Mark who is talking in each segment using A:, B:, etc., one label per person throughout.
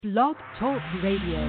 A: Blog Talk Radio.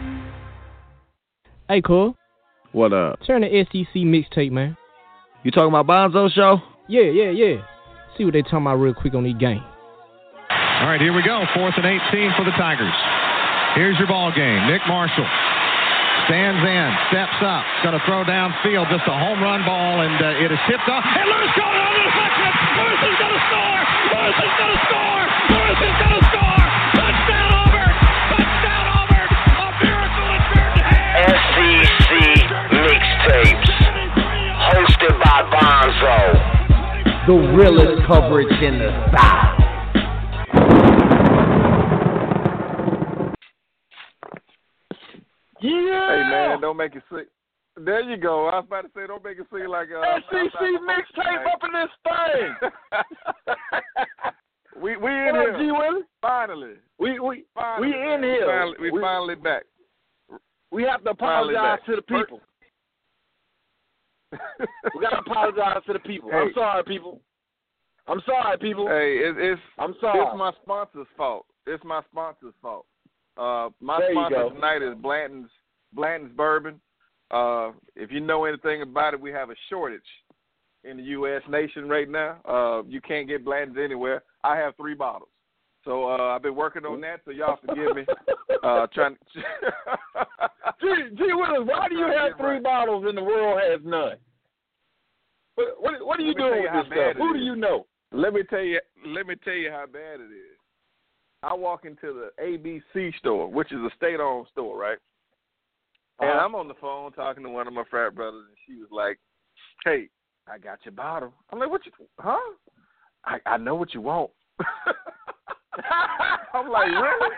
B: Hey, Cole.
C: What up?
B: Turn the SEC mixtape, man.
C: You talking about Bonzo show?
B: Yeah. See what they talking about real quick on these games.
D: All right, here we go. 4th and 18 for the Tigers. Here's your ball game. Nick Marshall stands in, steps up, going to throw downfield, just a home run ball, and it is tipped off. And Lewis got it on the deflection. Lewis is going to score. Lewis is going to score. Lewis is going to score. Touchdown Auburn. Touchdown Auburn. A miracle in Jordan Hare.
E: SEC mixtapes, hosted by Bonzo. The realest coverage in the South.
F: Yeah. Hey man, don't make it sick. There you go. I was about to say, don't make it seem like
G: SEC mixtape up in this thing.
F: we in here.
G: G. Willie?
F: Finally.
G: We in here.
F: We finally back.
G: We have to apologize to the people. We got to apologize to the people. Hey. I'm sorry, people.
F: Hey,
G: I'm sorry.
F: It's my sponsor's fault. My sponsor tonight is Blanton's Bourbon. If you know anything about it, we have a shortage in the U.S. nation right now. You can't get Blanton's anywhere. I have 3 bottles. So I've been working on that, so y'all forgive me. Trying to
G: Gee Willis, why do you have 3 bottles and the world has none? What are you doing with this stuff? Who do you know?
F: Let me tell you how bad it is. I walk into the ABC store, which is a state-owned store, right? And I'm on the phone talking to one of my frat brothers, and she was like, "Hey, I got your bottle." I'm like, "What you? Huh? I know what you want." I'm like, "Really?"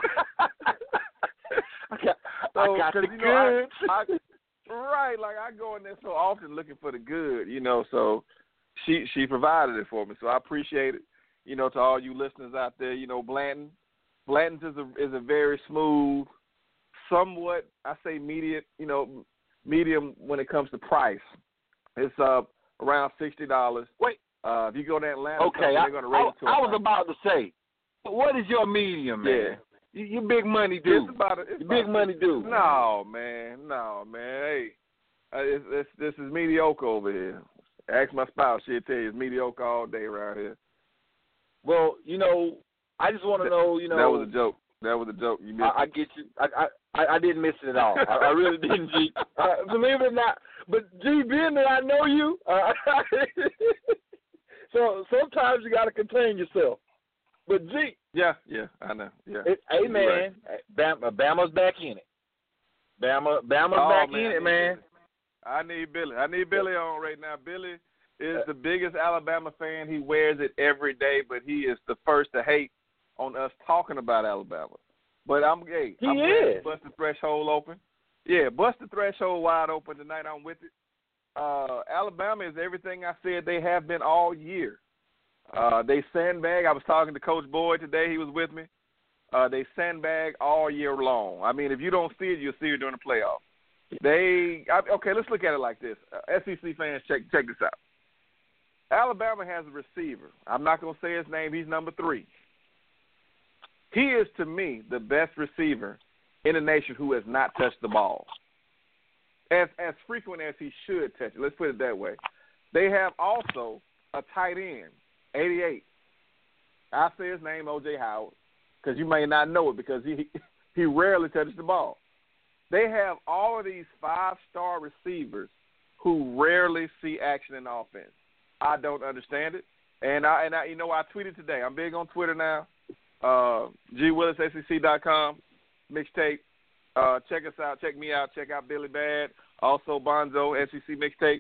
G: I got the goods.
F: Right, like I go in there so often looking for the good, so she provided it for me, so I appreciate it. To all you listeners out there, Blanton's is a very smooth, somewhat, I say medium when it comes to price. It's around $60.
G: Wait.
F: If you go to Atlanta,
G: okay,
F: they're going to rate it to
G: I was about to say, what is your medium, man?
F: Yeah.
G: You big money dude. Big money dude.
F: No, man. Hey, this is mediocre over here. Ask my spouse; she'll tell you it's mediocre all day around here.
G: Well, I just want to know,
F: That was a joke. You missed
G: I get you. I didn't miss it at all. I really didn't, G. Believe it or not. But, G, being that I know you, so sometimes you got to contain yourself. But, G.
F: Yeah, I know. Yeah.
G: Hey, man, right. Bama's back in it. Bama's back in it, man.
F: I need Billy on right now. Billy is the biggest Alabama fan. He wears it every day, but he is the first to hate on us talking about Alabama. But I'm gay.
G: He
F: I'm
G: is.
F: Bust the threshold open. Yeah, bust the threshold wide open tonight. I'm with it. Alabama is everything I said they have been all year. They sandbag. I was talking to Coach Boyd today. He was with me. They sandbag all year long. I mean, if you don't see it, you'll see it during the playoffs. Okay, let's look at it like this. SEC fans, check this out. Alabama has a receiver. I'm not going to say his name. He's number 3. He is, to me, the best receiver in the nation who has not touched the ball. As frequent as he should touch it. Let's put it that way. They have also a tight end, 88. I say his name, O.J. Howard, because you may not know it because he rarely touches the ball. They have all of these 5-star receivers who rarely see action in offense. I don't understand it. And I tweeted today. I'm big on Twitter now. GWillisSEC.com, mixtape. Check us out. Check me out. Check out Billy Bad. Also Bonzo, SEC mixtape.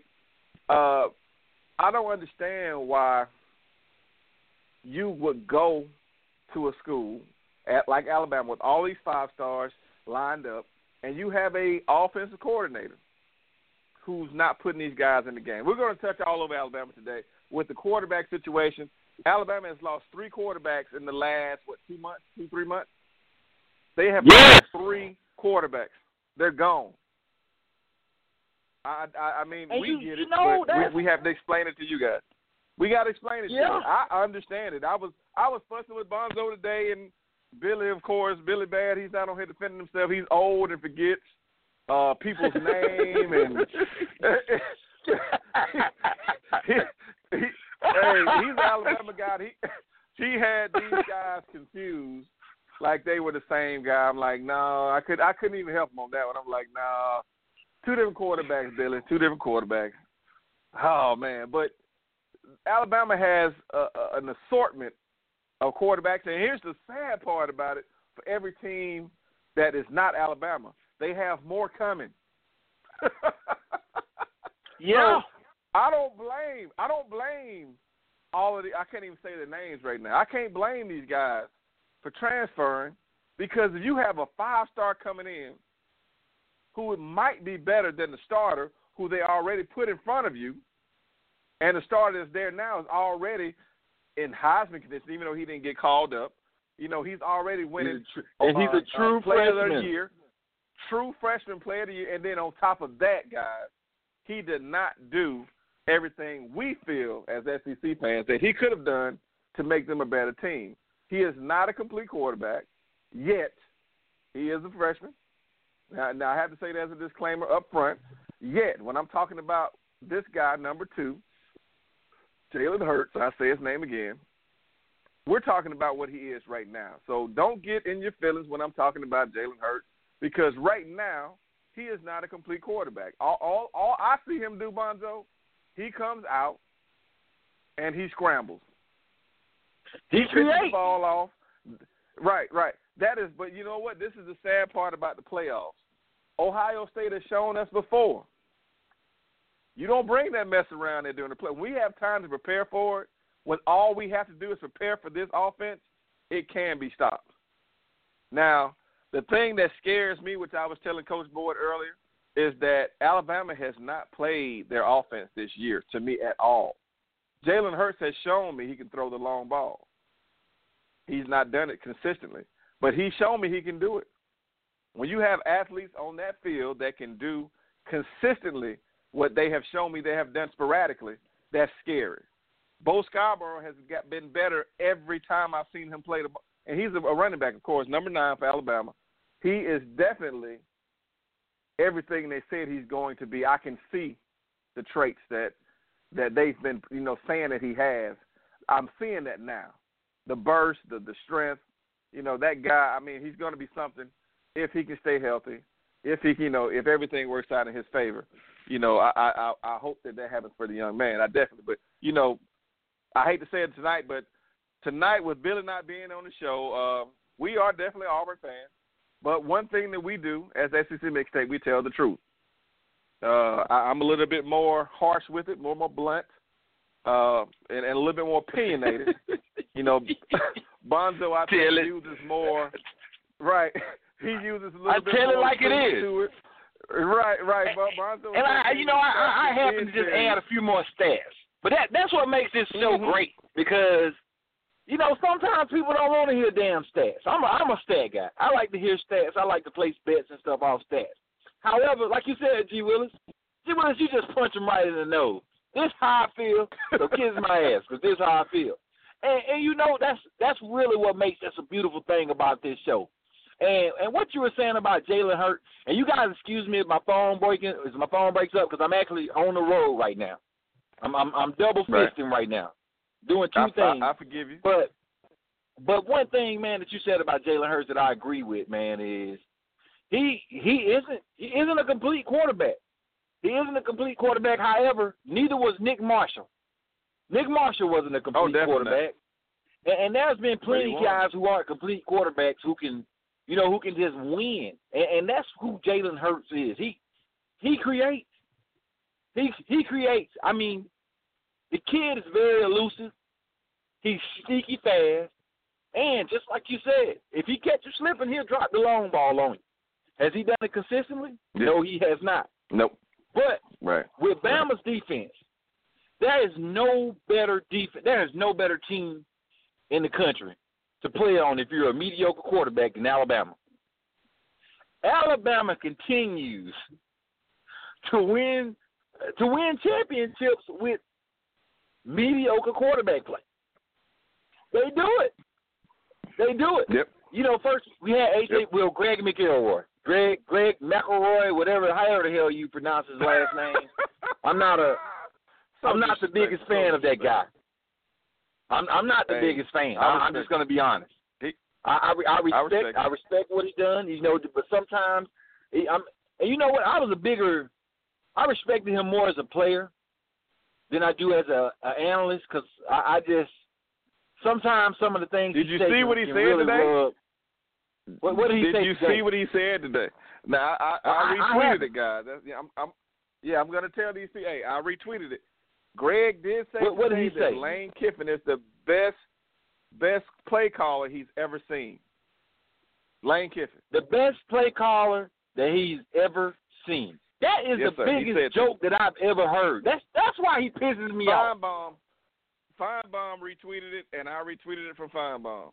F: I don't understand why you would go to a school like Alabama with all these 5-stars lined up, and you have a offensive coordinator who's not putting these guys in the game. We're going to touch all over Alabama today with the quarterback situation. Alabama has lost 3 quarterbacks in the last, 2 months, 3 months? They have lost 3 quarterbacks. They're gone. I mean, we get it, but we have to explain it to you guys. We got to explain it to you. I understand it. I was fussing with Bonzo today, and Billy, of course, Billy Bad. He's not on here defending himself. He's old and forgets people's name and he's an Alabama guy. He had these guys confused like they were the same guy. I'm like, no, I couldn't even help him on that one. I'm like, no, two different quarterbacks, Billy. Two different quarterbacks. Oh man, but Alabama has an assortment of quarterbacks, and here's the sad part about it: for every team that is not Alabama, they have more coming.
G: Yeah.
F: So, I don't blame all of I can't even say their names right now. I can't blame these guys for transferring, because if you have a 5-star coming in who might be better than the starter who they already put in front of you, and the starter that's there now is already in Heisman condition, even though he didn't get called up. You know, he's already winning.
G: And he's a true
F: player
G: freshman.
F: of the year. True freshman player of the year. And then on top of that, guys, he did not do everything we feel as SEC fans that he could have done to make them a better team. He is not a complete quarterback, yet he is a freshman. Now I have to say that as a disclaimer up front. Yet, when I'm talking about this guy, number 2, Jalen Hurts, I say his name again, we're talking about what he is right now. So don't get in your feelings when I'm talking about Jalen Hurts, because right now he is not a complete quarterback. All I see him do, Bonzo, he comes out and he scrambles.
G: He creates
F: the ball off. Right. That is, but you know what? This is the sad part about the playoffs. Ohio State has shown us before. You don't bring that mess around there during the play. We have time to prepare for it. When all we have to do is prepare for this offense, it can be stopped. Now, the thing that scares me, which I was telling Coach Boyd earlier, is that Alabama has not played their offense this year, to me, at all. Jalen Hurts has shown me he can throw the long ball. He's not done it consistently, but he's shown me he can do it. When you have athletes on that field that can do consistently what they have shown me they have done sporadically, that's scary. Bo Scarborough has been better every time I've seen him play the ball. And he's a running back, of course, number 9 for Alabama. He is definitely everything they said he's going to be. I can see the traits that they've been, saying that he has. I'm seeing that now. The burst, the strength, that guy, he's going to be something if he can stay healthy, if he, if everything works out in his favor. I hope that happens for the young man. I definitely, but, I hate to say it tonight, but tonight with Billy not being on the show, we are definitely Auburn fans. But one thing that we do as SEC Mixtape, we tell the truth. I'm a little bit more harsh with it, more blunt, and a little bit more opinionated. Bonzo, I think, uses more. Right. He uses a little bit more.
G: I tell it like it is.
F: To it. Right. Bonzo.
G: And I happen to just add a few more stats. But that's what makes this show great, because, sometimes people don't want to hear damn stats. I'm a stat guy. I like to hear stats. I like to place bets and stuff off stats. However, like you said, G. Willis, you just punch him right in the nose. This how I feel, so kiss my ass, because this how I feel. And that's really what makes this a beautiful thing about this show. And what you were saying about Jalen Hurts, and you guys excuse me if my phone breaks up, because I'm actually on the road right now. I'm double fisting right now, doing two things.
F: I forgive you.
G: But one thing, man, that you said about Jalen Hurts that I agree with, man, is he isn't a complete quarterback. He isn't a complete quarterback. However, neither was Nick Marshall. Nick Marshall wasn't a complete quarterback. And there's been plenty of guys who aren't complete quarterbacks who can just win. And that's who Jalen Hurts is. He creates. He creates. The kid is very elusive. He's sneaky fast. And just like you said, if he catches you slipping, he'll drop the long ball on you. Has he done it consistently?
F: Yeah.
G: No, he has not.
F: Nope.
G: But with Bama's defense, there is no better defense. There is no better team in the country to play on if you're a mediocre quarterback than Alabama. Alabama continues to win championships with mediocre quarterback play. They do it.
F: Yep.
G: first we had Greg McElroy. Greg McElroy, however the hell you pronounce his last name. I'm not the biggest fan of that guy. I'm not the biggest fan. I'm just going to be honest. I respect what he's done. But sometimes and you know what? I respected him more as a player than I do as an analyst, because I just sometimes some of the things.
F: Did you see what he said
G: really
F: today?
G: What did he say?
F: Did you see what he said today? Now I retweeted it, guys. I'm going to tell these people. Hey, I retweeted it. Greg did say
G: what did he say?
F: Lane Kiffin is the best play caller he's ever seen. Lane Kiffin, the
G: best play caller that he's ever seen. That is the biggest joke that I've ever heard. That's why he pisses me off.
F: Feinbaum retweeted it, and I retweeted it from Feinbaum.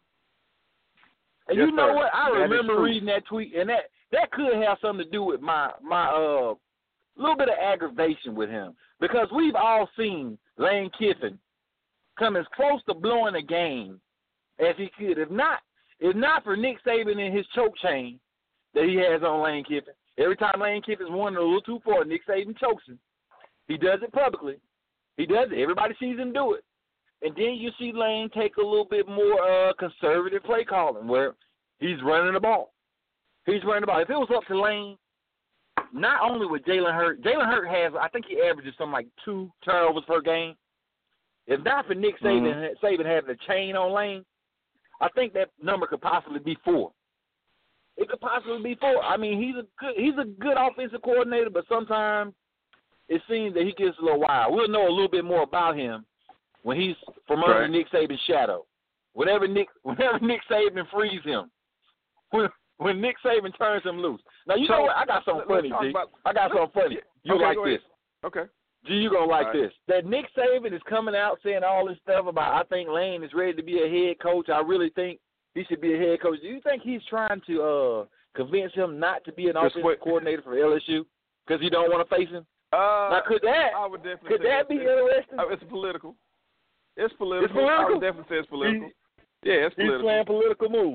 G: And you know what? I remember reading that tweet, and that could have something to do with my little bit of aggravation with him, because we've all seen Lane Kiffin come as close to blowing a game as he could. If not for Nick Saban and his choke chain that he has on Lane Kiffin. Every time Lane Kiffin's won a little too far, Nick Saban chokes him. He does it publicly. He does it. Everybody sees him do it. And then you see Lane take a little bit more conservative play calling, where he's running the ball. If it was up to Lane, not only with Jalen Hurts has, I think he averages something like 2 turnovers per game. If not for Nick Saban having a chain on Lane, I think that number could possibly be 4. It could possibly be 4. I mean, he's a good offensive coordinator, but sometimes it seems that he gets a little wild. We'll know a little bit more about him when he's from under Nick Saban's shadow. Whenever Nick Saban frees him, when Nick Saban turns him loose. Now, you know what? I got something funny, G. I got something funny. You like this.
F: Okay.
G: G, you going to like this. That Nick Saban is coming out saying all this stuff about, I think Lane is ready to be a head coach. I really think he should be a head coach. Do you think he's trying to convince him not to be an offensive coordinator for LSU because he don't want to face him? Now, could that be interesting?
F: It's political. It's political. I would definitely say it's political. It's political.
G: He's playing political moves.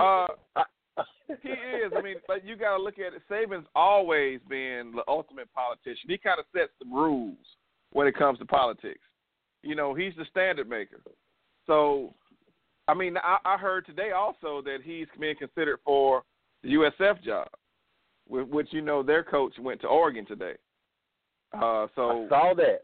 F: He is. I mean, but you got to look at it. Saban's always been the ultimate politician. He kind of sets the rules when it comes to politics. He's the standard maker. So, I mean, I heard today also that he's being considered for the USF job, which, their coach went to Oregon today. So
G: I saw that.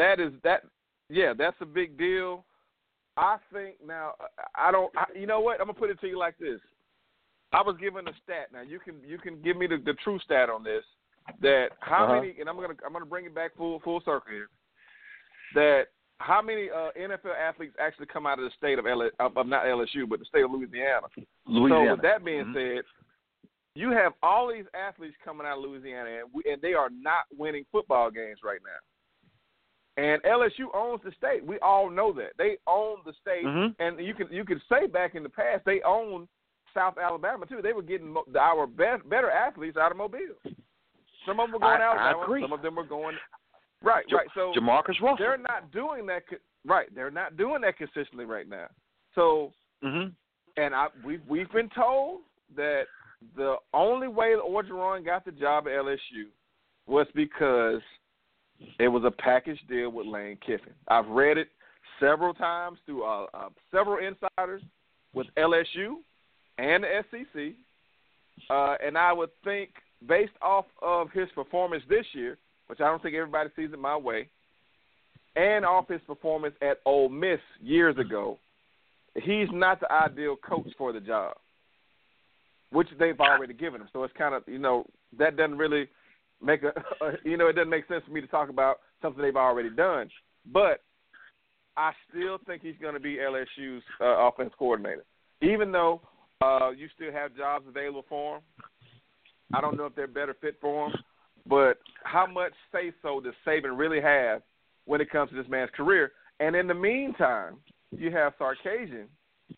F: That's a big deal. I think now, you know what? I'm going to put it to you like this. I was given a stat. Now you can give me the true stat on this. That how many, and I'm gonna bring it back full circle here. That how many NFL athletes actually come out of the state of not LSU, but the state of Louisiana. So with that being said, you have all these athletes coming out of Louisiana, and they are not winning football games right now. And LSU owns the state. We all know that they own the state, and you could say back in the past they owned South Alabama too. They were getting our better athletes out of Mobile. Some of them were going to Alabama. Some of them were going right. So
G: Jamarcus Russell.
F: They're not doing that. Right. They're not doing that consistently right now. So, and we've been told that the only way Orgeron got the job at LSU was because it was a package deal with Lane Kiffin. I've read it several times through several insiders with LSU and the SEC, and I would think based off of his performance this year, which I don't think everybody sees it my way, and off his performance at Ole Miss years ago, he's not the ideal coach for the job, which they've already given him. So it's kind of, that doesn't really make it doesn't make sense for me to talk about something they've already done. But I still think he's going to be LSU's offense coordinator, even though you still have jobs available for him. I don't know if they're a better fit for him, but how much say-so does Saban really have when it comes to this man's career? And in the meantime, you have Sarkisian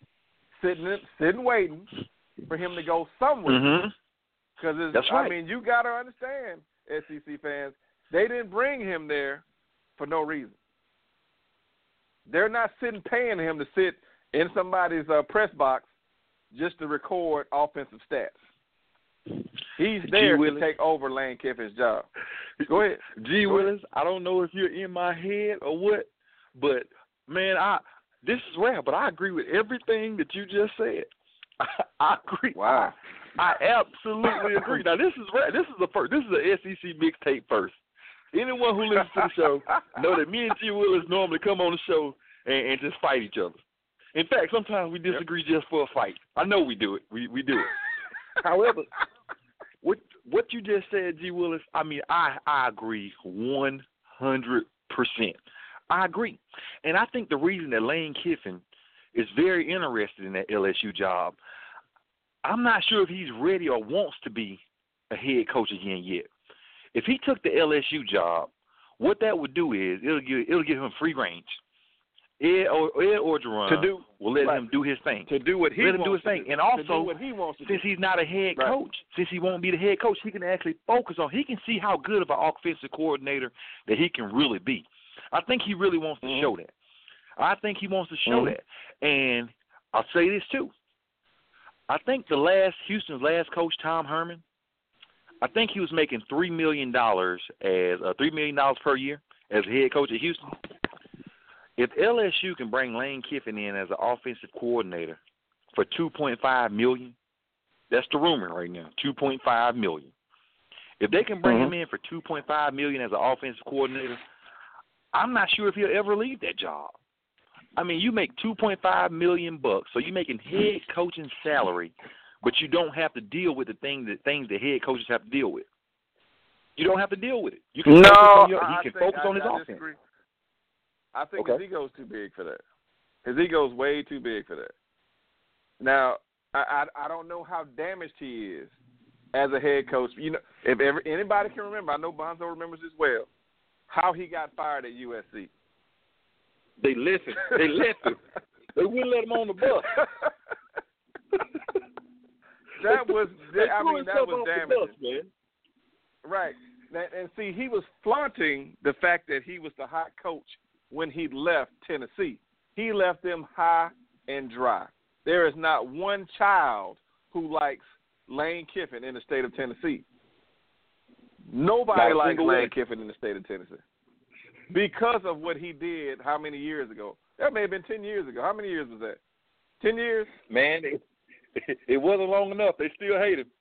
F: sitting waiting for him to go somewhere. Because I mean, you got to understand, SEC fans, they didn't bring him there for no reason. They're not paying him to sit in somebody's press box just to record offensive stats. He's there to take over Lane Kiffin's job. Go ahead.
H: G. Willis, I don't know if you're in my head or what, but, man, this is rare, but I agree with everything that you just said. I agree.
F: Wow.
H: I absolutely agree. Now, this is rare. This is an SEC mixtape first. Anyone who listens to the show know that me and G. Willis normally come on the show and just fight each other. In fact, sometimes we disagree just for a fight. I know we do it. We do it. However, what you just said, G. Willis, I mean, I agree 100%. I agree. And I think the reason that Lane Kiffin is very interested in that LSU job, I'm not sure if he's ready or wants to be a head coach again yet. If he took the LSU job, what that would do is it'll give him free range. Ed Orgeron will let him do his thing.
F: To do what he wants to do.
H: And also,
F: to do what he wants to
H: since he's not a head coach, since he won't be the head coach, he can actually focus on, he can see how good of an offensive coordinator that he can really be. I think he really wants to show that. I think he wants to show that. And I'll say this too. I think Houston's last coach, Tom Herman, I think he was making $3 million per year as a head coach at Houston. If LSU can bring Lane Kiffin in as an offensive coordinator for $2.5 million, that's the rumor right now, $2.5 million. If they can bring him in for $2.5 million as an offensive coordinator, I'm not sure if he'll ever leave that job. I mean, you make $2.5 million, so you're making head coaching salary, but you don't have to deal with the things that head coaches have to deal with. You don't have to deal with it. You can focus on his offense.
F: Disagree. I think his ego's too big for that. His ego's way too big for that. Now, I don't know how damaged he is as a head coach. You know, if anybody can remember, I know Bonzo remembers this well, how he got fired at USC.
H: They listened. They wouldn't let him on the bus.
F: That was damaging.
H: Bus, man.
F: Right. And see, he was flaunting the fact that he was the hot coach when he left Tennessee. He left them high and dry. There is not one child who likes Lane Kiffin in the state of Tennessee. Nobody likes Lane Kiffin in the state of Tennessee because of what he did how many years ago? That may have been 10 years ago. How many years was that? 10 years?
H: Man, it wasn't long enough. They still hate him.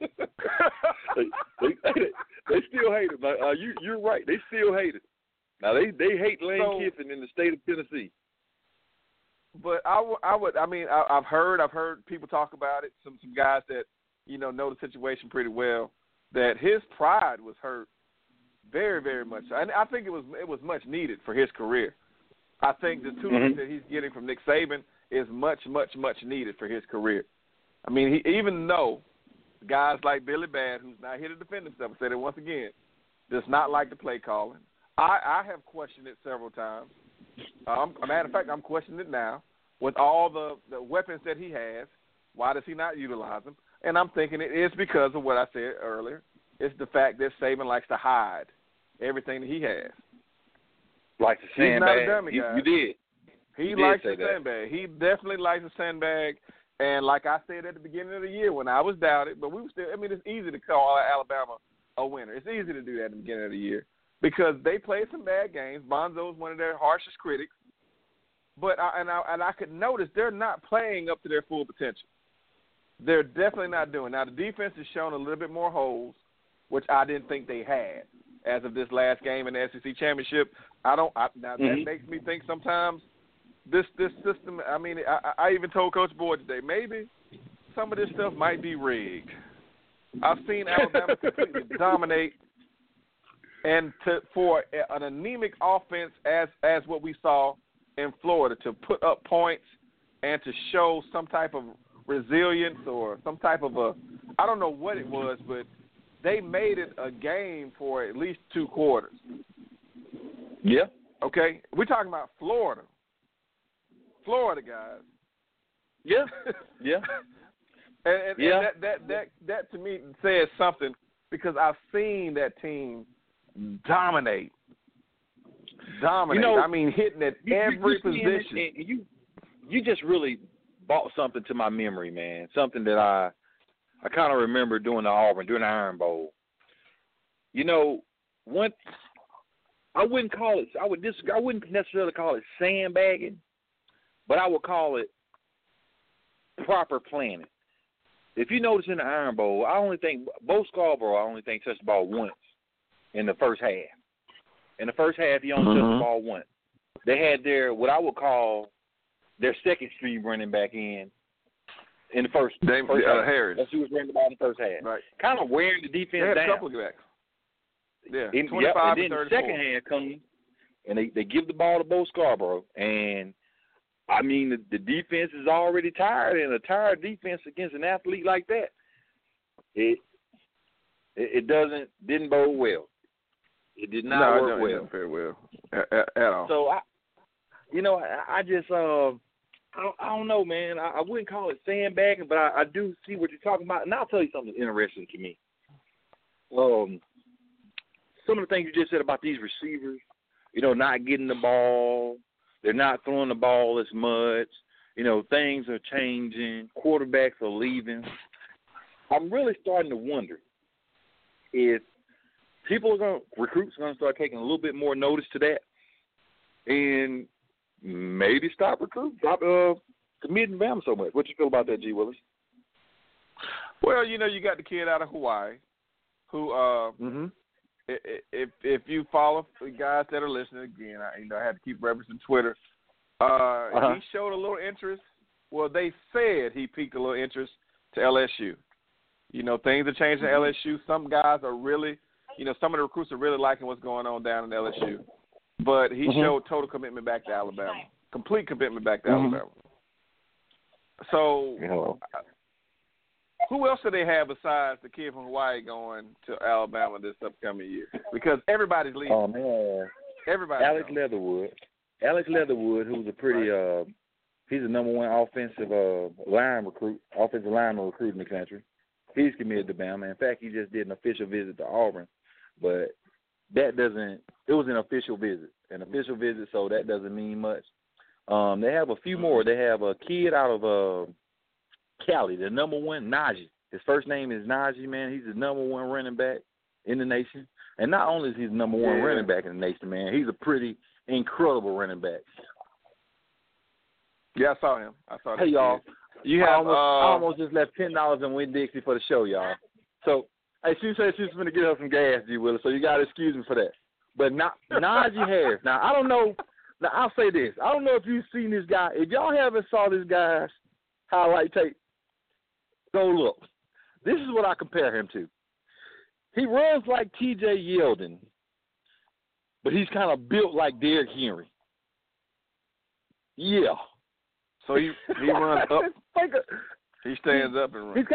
H: they still hate him. You're right. They still hate him. Now, they hate Lane Kiffin in the state of Tennessee.
F: But I've heard people talk about it, some guys that, know the situation pretty well, that his pride was hurt very, very much. And I think it was much needed for his career. I think the tutelage that he's getting from Nick Saban is much, much, much needed for his career. I mean, even though guys like Billy Bad, who's not here to defend himself, I said it once again, does not like the play calling. I have questioned it several times. As a matter of fact, I'm questioning it now. With all the weapons that he has, why does he not utilize them? And I'm thinking it is because of what I said earlier. It's the fact that Saban likes to hide everything that he has.
H: Like the sandbag.
F: He's not a dummy guy.
H: You did.
F: He likes the sandbag. He definitely likes the sandbag. And like I said at the beginning of the year when I was doubted, but we were still, it's easy to call Alabama a winner. It's easy to do that at the beginning of the year because they played some bad games. Bonzo's one of their harshest critics. But I could notice they're not playing up to their full potential. They're definitely not doing. Now, the defense has shown a little bit more holes, which I didn't think they had as of this last game in the SEC championship. That makes me think sometimes this system, I even told Coach Boyd today, maybe some of this stuff might be rigged. I've seen Alabama completely dominate, and for an anemic offense as what we saw in Florida to put up points and to show some type of resilience or some type of I don't know what it was, but they made it a game for at least 2 quarters.
H: Yeah.
F: Okay? We're talking about Florida. Florida guys.
H: Yeah. Yeah.
F: and that to me says something because I've seen that team dominate. Hitting at every position.
H: You just really brought something to my memory, man. Something that I kind of remember during the Iron Bowl. You know, I wouldn't necessarily call it sandbagging, but I would call it proper planning. If you notice in the Iron Bowl, Bo Scarborough touched the ball once in the first half. In the first half, he only touched the ball once. They had what I would call their second string running back in the first half.
F: Harris.
H: That's who was running the ball in the first half.
F: Right.
H: Kind of wearing the defense down.
F: They had a couple of backs. Yeah, 25
H: and then
F: 34.
H: the second half comes, and they give the ball to Bo Scarborough. And, I mean, the defense is already tired, and a tired defense against an athlete like that, it didn't bode well. It did not work well.
F: Not very well at all.
H: So, I just I don't know, man. I wouldn't call it sandbagging, but I do see what you're talking about. And I'll tell you something interesting to me. Some of the things you just said about these receivers, not getting the ball, they're not throwing the ball as much. Things are changing. Quarterbacks are leaving. I'm really starting to wonder if recruits are going to start taking a little bit more notice to that, and maybe stop committing Bama so much. What you feel about that, G. Willis?
F: Well, you got the kid out of Hawaii who, if you follow the guys that are listening again, I had to keep referencing Twitter. He showed a little interest. Well, they said he piqued a little interest to LSU. Things are changing at LSU. Some guys are really, some of the recruits are really liking what's going on down in LSU. But he showed total commitment back to Alabama, complete commitment back to Alabama. So, who else do they have besides the kid from Hawaii going to Alabama this upcoming year? Because everybody's leaving.
H: Oh, man.
F: Everybody's
H: Alex Leatherwood. Alex Leatherwood, who's a pretty he's the number one offensive lineman recruit in the country. He's committed to Bama. In fact, he just did an official visit to Auburn. But it was an official visit, so that doesn't mean much. They have a few more. They have a kid out of Cali, the number one, Najee. His first name is Najee, man. He's the number one running back in the nation. And not only is he the number one running back in the nation, man, he's a pretty incredible running back.
F: Yeah, I saw him.
H: Hey, y'all.
F: I
H: almost just left $10 in Winn-Dixie for the show, y'all. So, hey, she said she's going to get her some gas, G. Willis, so you got to excuse me for that. But Najee Harris. Now, I don't know. Now, I'll say this. I don't know if you've seen this guy. If y'all haven't saw this guy's highlight tape, go look. This is what I compare him to. He runs like T.J. Yeldon, but he's kind of built like Derrick Henry. Yeah.
F: So he runs up. He stands up and runs.
H: He's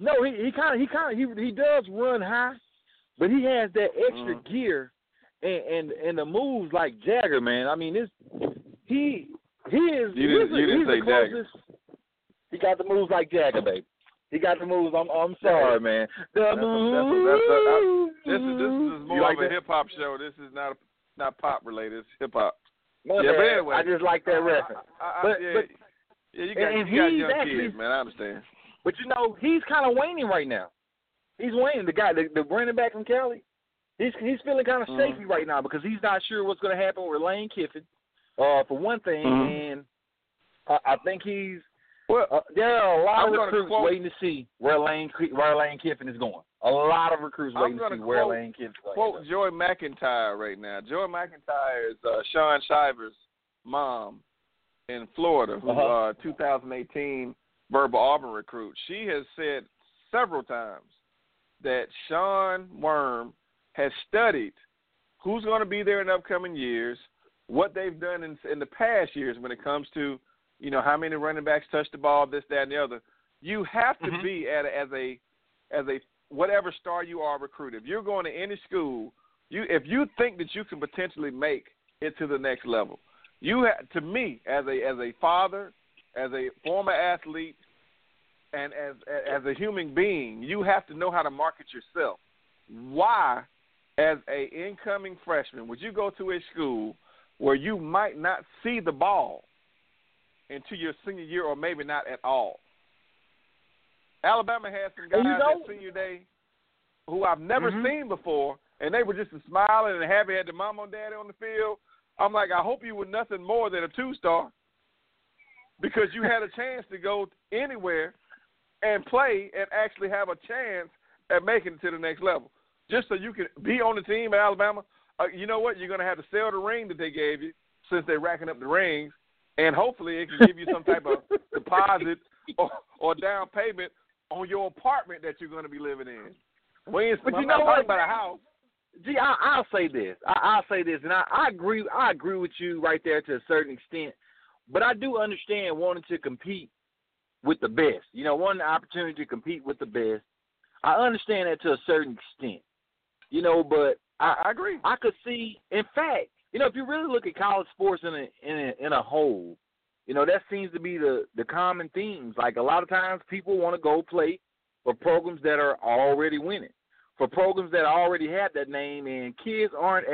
H: he does run high, but he has that extra gear and the moves like Jagger, man. I mean, he is.
F: You didn't say Jagger.
H: He got the moves like Jagger, baby. He got the moves. I'm sorry, man.
F: This is more of a hip hop show. This is not pop related. It's hip hop.
H: But anyway, I just like that reference.
F: You got young kids, man. I understand.
H: But he's kind of waning right now. He's waning. The guy, the running back from Cali, he's feeling kind of shaky right now because he's not sure what's going to happen with Lane Kiffin, for one thing, and I think he's. Well, there are a lot of recruits waiting to see where Lane Kiffin is going. A lot of recruits waiting to see where Lane Kiffin is going.
F: Quote Joy McIntyre right now. Joy McIntyre is Sean Shiver's mom in Florida, who's 2018 verbal Auburn recruit. She has said several times that Sean Worm has studied who's going to be there in the upcoming years, what they've done in the past years when it comes to how many running backs touch the ball, this, that, and the other. You have to be as a whatever star you are recruited. If you're going to any school, if you think that you can potentially make it to the next level, to me, as a father, as a former athlete, and as a human being, you have to know how to market yourself. Why, as a incoming freshman, would you go to a school where you might not see the ball? into your senior year, or maybe not at all. Alabama had some guys at senior day who I've never seen before, and they were just smiling and happy, had the mama and daddy on the field. I'm like, I hope you were nothing more than a 2-star, because you had a chance to go anywhere and play and actually have a chance at making it to the next level. Just so you can be on the team at Alabama, you know what? You're going to have to sell the ring that they gave you, since they're racking up the rings, and hopefully it can give you some type of deposit or down payment on your apartment that you're going to be living in. But you know what? About a house.
G: Gee, I'll say this. I'll say this, and I agree. I agree with you right there to a certain extent. But I do understand wanting to compete with the best. You know, wanting the opportunity to compete with the best. I understand that to a certain extent. You know, but I agree. I could see, in fact, you know, if you really look at college sports in a whole, you know, that seems to be the common themes. Like, a lot of times people want to go play for programs that are already winning, for programs that already have that name, and kids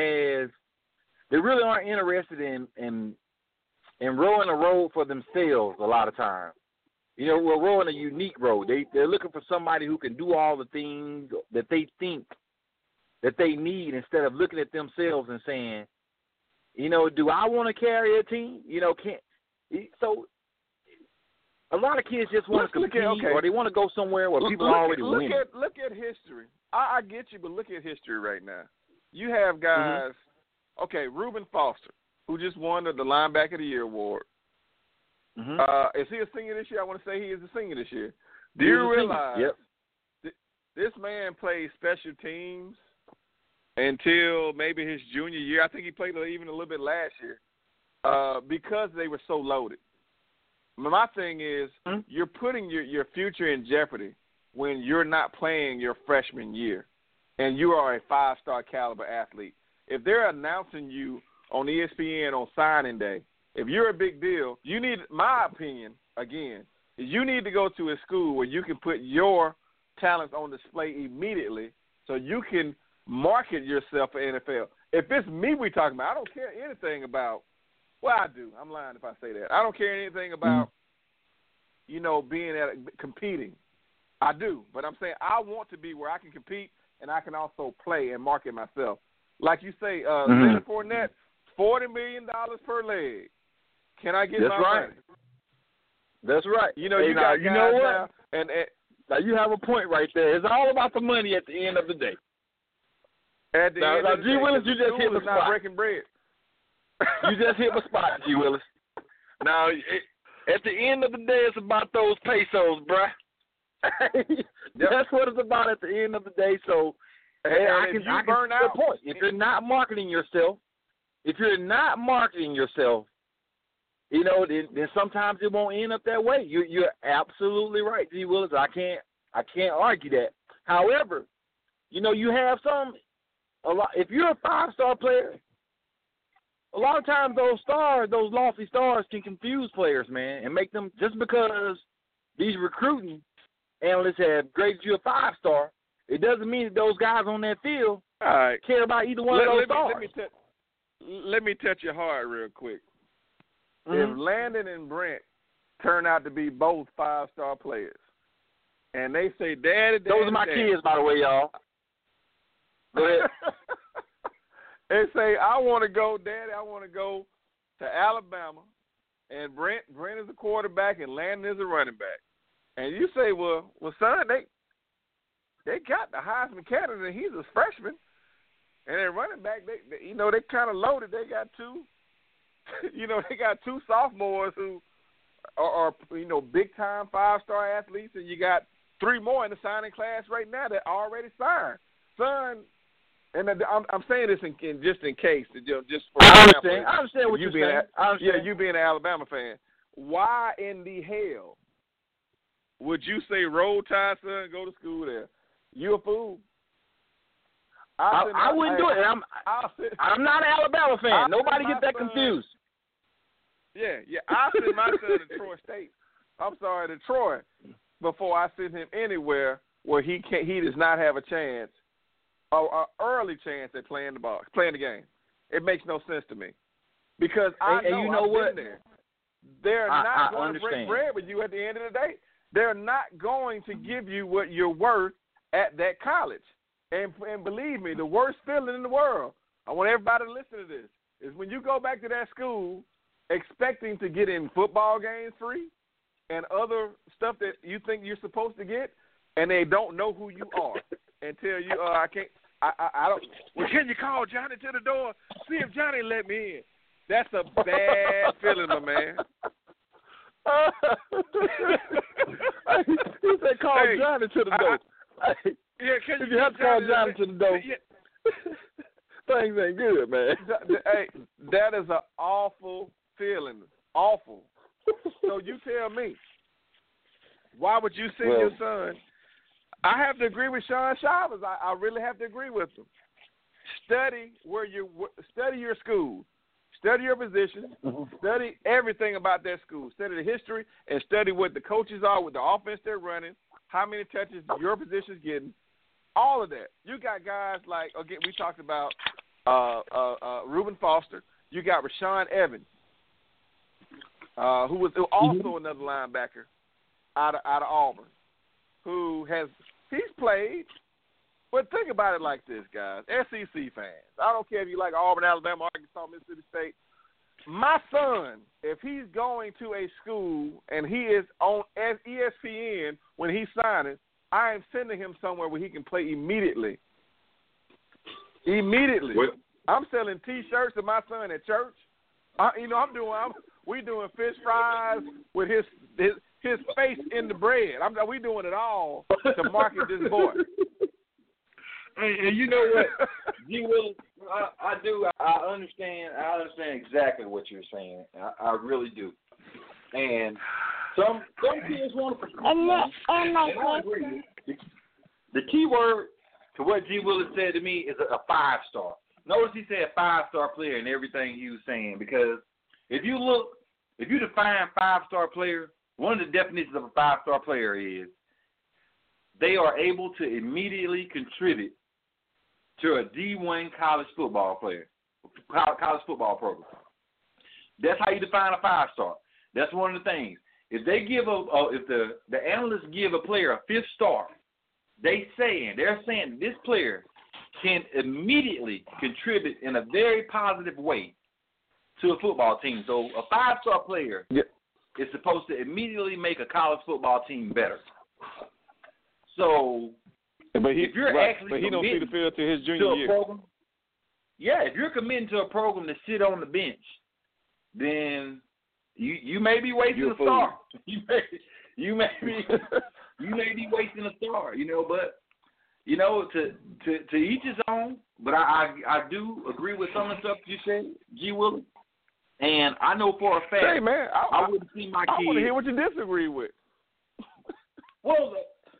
G: they really aren't interested in rowing a road for themselves a lot of times. You know, we're rowing a unique road. They're looking for somebody who can do all the things that they think that they need, instead of looking at themselves and saying, you know, do I want to carry a team? You know, so a lot of kids just want to compete, or they want to go somewhere where people are already winning.
F: Look at history. I get you, but look at history right now. You have guys, Reuben Foster, who just won the Linebacker of the Year award. Is he a senior this year? I want to say he is a senior this year. Do you realize this man played special teams until maybe his junior year? I think he played even a little bit last year because they were so loaded. My thing is, you're putting your future in jeopardy when you're not playing your freshman year and you are a 5-star caliber athlete. If they're announcing you on ESPN on signing day, if you're a big deal, you need, my opinion, again, is you need to go to a school where you can put your talents on display immediately so you can market yourself for NFL. If it's me we're talking about, I don't care anything about, well, I do. I'm lying if I say that. I don't care anything about, you know, competing. I do. But I'm saying I want to be where I can compete and I can also play and market myself. Like you say, Leonard Fournette, $40 million per leg. Can I get my money?
G: That's right.
F: You know, you got guys now, and
G: now you have a point right there. It's all about the money at the end of the day.
F: At the end of the day,
G: Willis, you just hit the spot.
F: Not breaking bread.
G: You just hit the spot, G. Willis. Now, at the end of the day, it's about those pesos, bruh. That's what it's about at the end of the day. So, I can burn out. The point. If you're not marketing yourself, you know, then sometimes it won't end up that way. You're absolutely right, G. Willis. I can't argue that. However, you know, you have a lot. If you're a 5-star player, a lot of times those lofty stars can confuse players, man, and make them, just because these recruiting analysts have graded you a 5-star, it doesn't mean that those guys on that field care about either one of those stars.
F: Let me touch your heart real quick. If Landon and Brent turn out to be both 5-star players, and they say, Daddy,
G: those are my kids, by the way, y'all. Go ahead.
F: They say, I want to go, Daddy, I want to go to Alabama, and Brent is a quarterback and Landon is a running back. And you say, well, son, they got the Heisman candidate, and he's a freshman. And then running back, they kind of loaded. They got two sophomores who are big-time 5-star athletes, and you got 3 more in the signing class right now that already signed. Son, and I'm saying this just in case, just for example.
G: I understand what you're saying.
F: Yeah, you being an Alabama fan, why in the hell would you say roll tide, son, go to school there? You a fool.
G: I wouldn't do it. I'm not an Alabama fan. Nobody get that confused.
F: Yeah. I send my son to Troy State. I'm sorry, to Troy, before I send him anywhere where he does not have a chance, or an early chance at playing the game. It makes no sense to me, because I know I've been there. they're not going
G: understand.
F: to break bread with you at the end of the day. They're not going to give you what you're worth at that college. And believe me, the worst feeling in the world, I want everybody to listen to this, is when you go back to that school expecting to get in football games free and other stuff that you think you're supposed to get, and they don't know who you are and tell you, I can't. I don't. Well, can you call Johnny to the door? See if Johnny let me in. That's a bad feeling, my man.
G: He said, "Call Johnny to the door."
F: Yeah, can
G: you have to call Johnny to the door?
F: Yeah.
G: Things ain't good, man.
F: Hey, that is an awful feeling. Awful. So you tell me, why would you send your son? I have to agree with Sean Chavez. I really have to agree with him. Study your school, study your position, study everything about that school, study the history, and study what the coaches are, what the offense they're running, how many touches your position's getting, all of that. You got guys like, again, we talked about Reuben Foster. You got Rashawn Evans, who was also another linebacker out of Auburn, he's played. But think about it like this, guys. SEC fans. I don't care if you like Auburn, Alabama, Arkansas, Mississippi State. My son, if he's going to a school and he is on ESPN when he's signing, I am sending him somewhere where he can play immediately. I'm selling T-shirts to my son at church. We doing fish fries with his face in the bread. We doing it all to market this boy.
G: And you know what, G. Willis, I understand exactly what you're saying. I really do. And some kids want to perform. And I agree. The key word to what G. Willis said to me is a 5-star. Notice he said 5-star player in everything he was saying, because if you define 5-star player, one of the definitions of a 5-star player is they are able to immediately contribute to a D1 college football player, college football program. That's how you define a 5-star. That's one of the things. If they give if the analysts give a player a 5th star, they're saying this player can immediately contribute in a very positive way to a football team. So a 5-star player is supposed to immediately make a college football team better. So, if you're actually
F: he don't see the field to his junior year.
G: Program, if you're committing to a program to sit on the bench, then you may be wasting a star. You may be wasting a star. But to each his own. But I do agree with some of the stuff you said, G. Willis. And I know for a fact,
F: hey man,
G: I wouldn't see my kids.
F: I want to hear what you disagree with.
G: Well,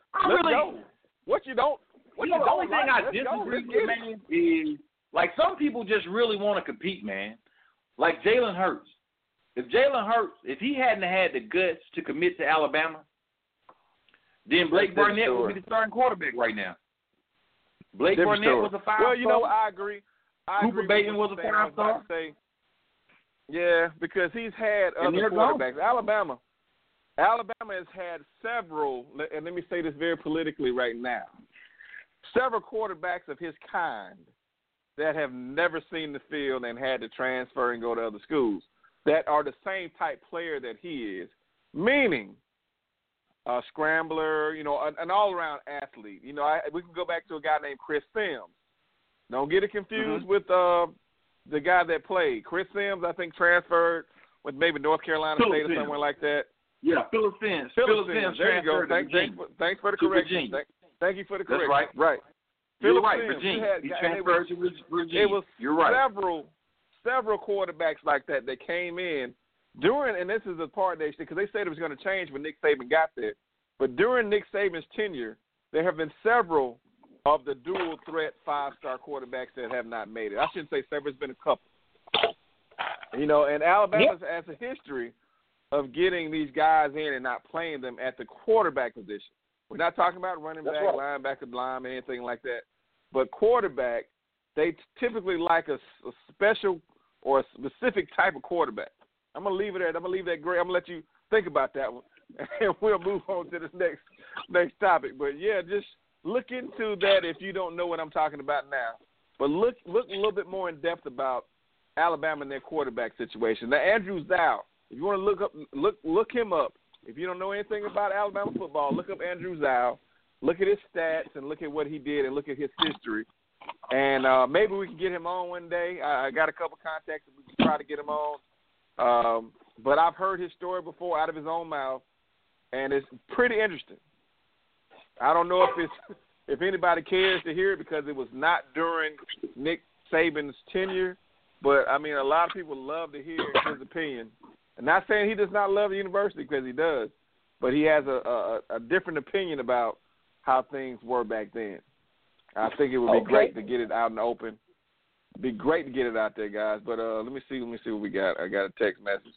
F: the
G: only thing I disagree with, man, is like some people just really want to compete, man. Like Jalen Hurts. If he hadn't had the guts to commit to Alabama, then Blake Burnett would be the starting quarterback right now. Blake Burnett was a 5-star.
F: Well, I agree.
G: Cooper Bateman was a 5-star.
F: Yeah, because he's had other quarterbacks. Alabama has had several, and let me say this very politically right now, several quarterbacks of his kind that have never seen the field and had to transfer and go to other schools that are the same type player that he is, meaning a scrambler, an all-around athlete. We can go back to a guy named Chris Sims. Don't get it confused with the guy that played. Chris Sims, I think, transferred with maybe North Carolina State or somewhere like that.
G: Yeah, Philip Sims.
F: There you go. Thanks for the correction. Thank you for the correction.
G: That's right.
F: Philip
G: You're right,
F: Sims,
G: Virginia. He transferred to Virginia.
F: It was
G: You're right.
F: several quarterbacks like that came in during, and this is the part because they said it was going to change when Nick Saban got there. But during Nick Saban's tenure, there have been several of the dual threat 5-star quarterbacks that have not made it. I shouldn't say several, it's been a couple. And Alabama has a history of getting these guys in and not playing them at the quarterback position. We're not talking about running back, linebacker, lineman, anything like that. But quarterback, they typically like a special or a specific type of quarterback. I'm gonna leave it at. I'm gonna leave that gray. I'm gonna let you think about that one, and we'll move on to this next topic. But yeah, just look into that if you don't know what I'm talking about now. But look a little bit more in depth about Alabama and their quarterback situation. Now, Andrew Zhao, if you want to look him up. If you don't know anything about Alabama football, look up Andrew Zhao. Look at his stats and look at what he did and look at his history. And maybe we can get him on one day. I got a couple contacts that we can try to get him on. But I've heard his story before out of his own mouth, and it's pretty interesting. I don't know if anybody cares to hear it because it was not during Nick Saban's tenure, but, I mean, a lot of people love to hear his opinion. I'm not saying he does not love the university because he does, but he has a different opinion about how things were back then. I think it would be great to get it out in the open. It'd be great to get it out there, guys. But let me see what we got. I got a text message.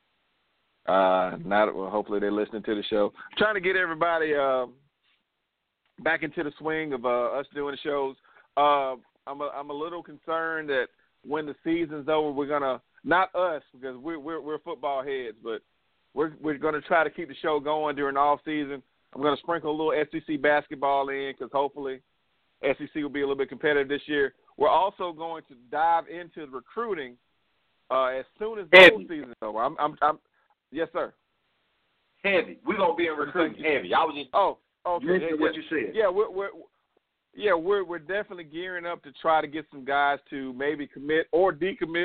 F: Hopefully they're listening to the show. I'm trying to get everybody back into the swing of us doing the shows. I'm a little concerned that when the season's over, we're gonna, not us because we're football heads, but we're gonna try to keep the show going during the off season. I'm gonna sprinkle a little SEC basketball in because hopefully SEC will be a little bit competitive this year. We're also going to dive into the recruiting as soon as the whole season is over. I'm yes, sir.
G: Heavy. We're gonna be in recruiting heavy. I was just
F: okay.
G: What you said.
F: Yeah, we're definitely gearing up to try to get some guys to maybe commit or decommit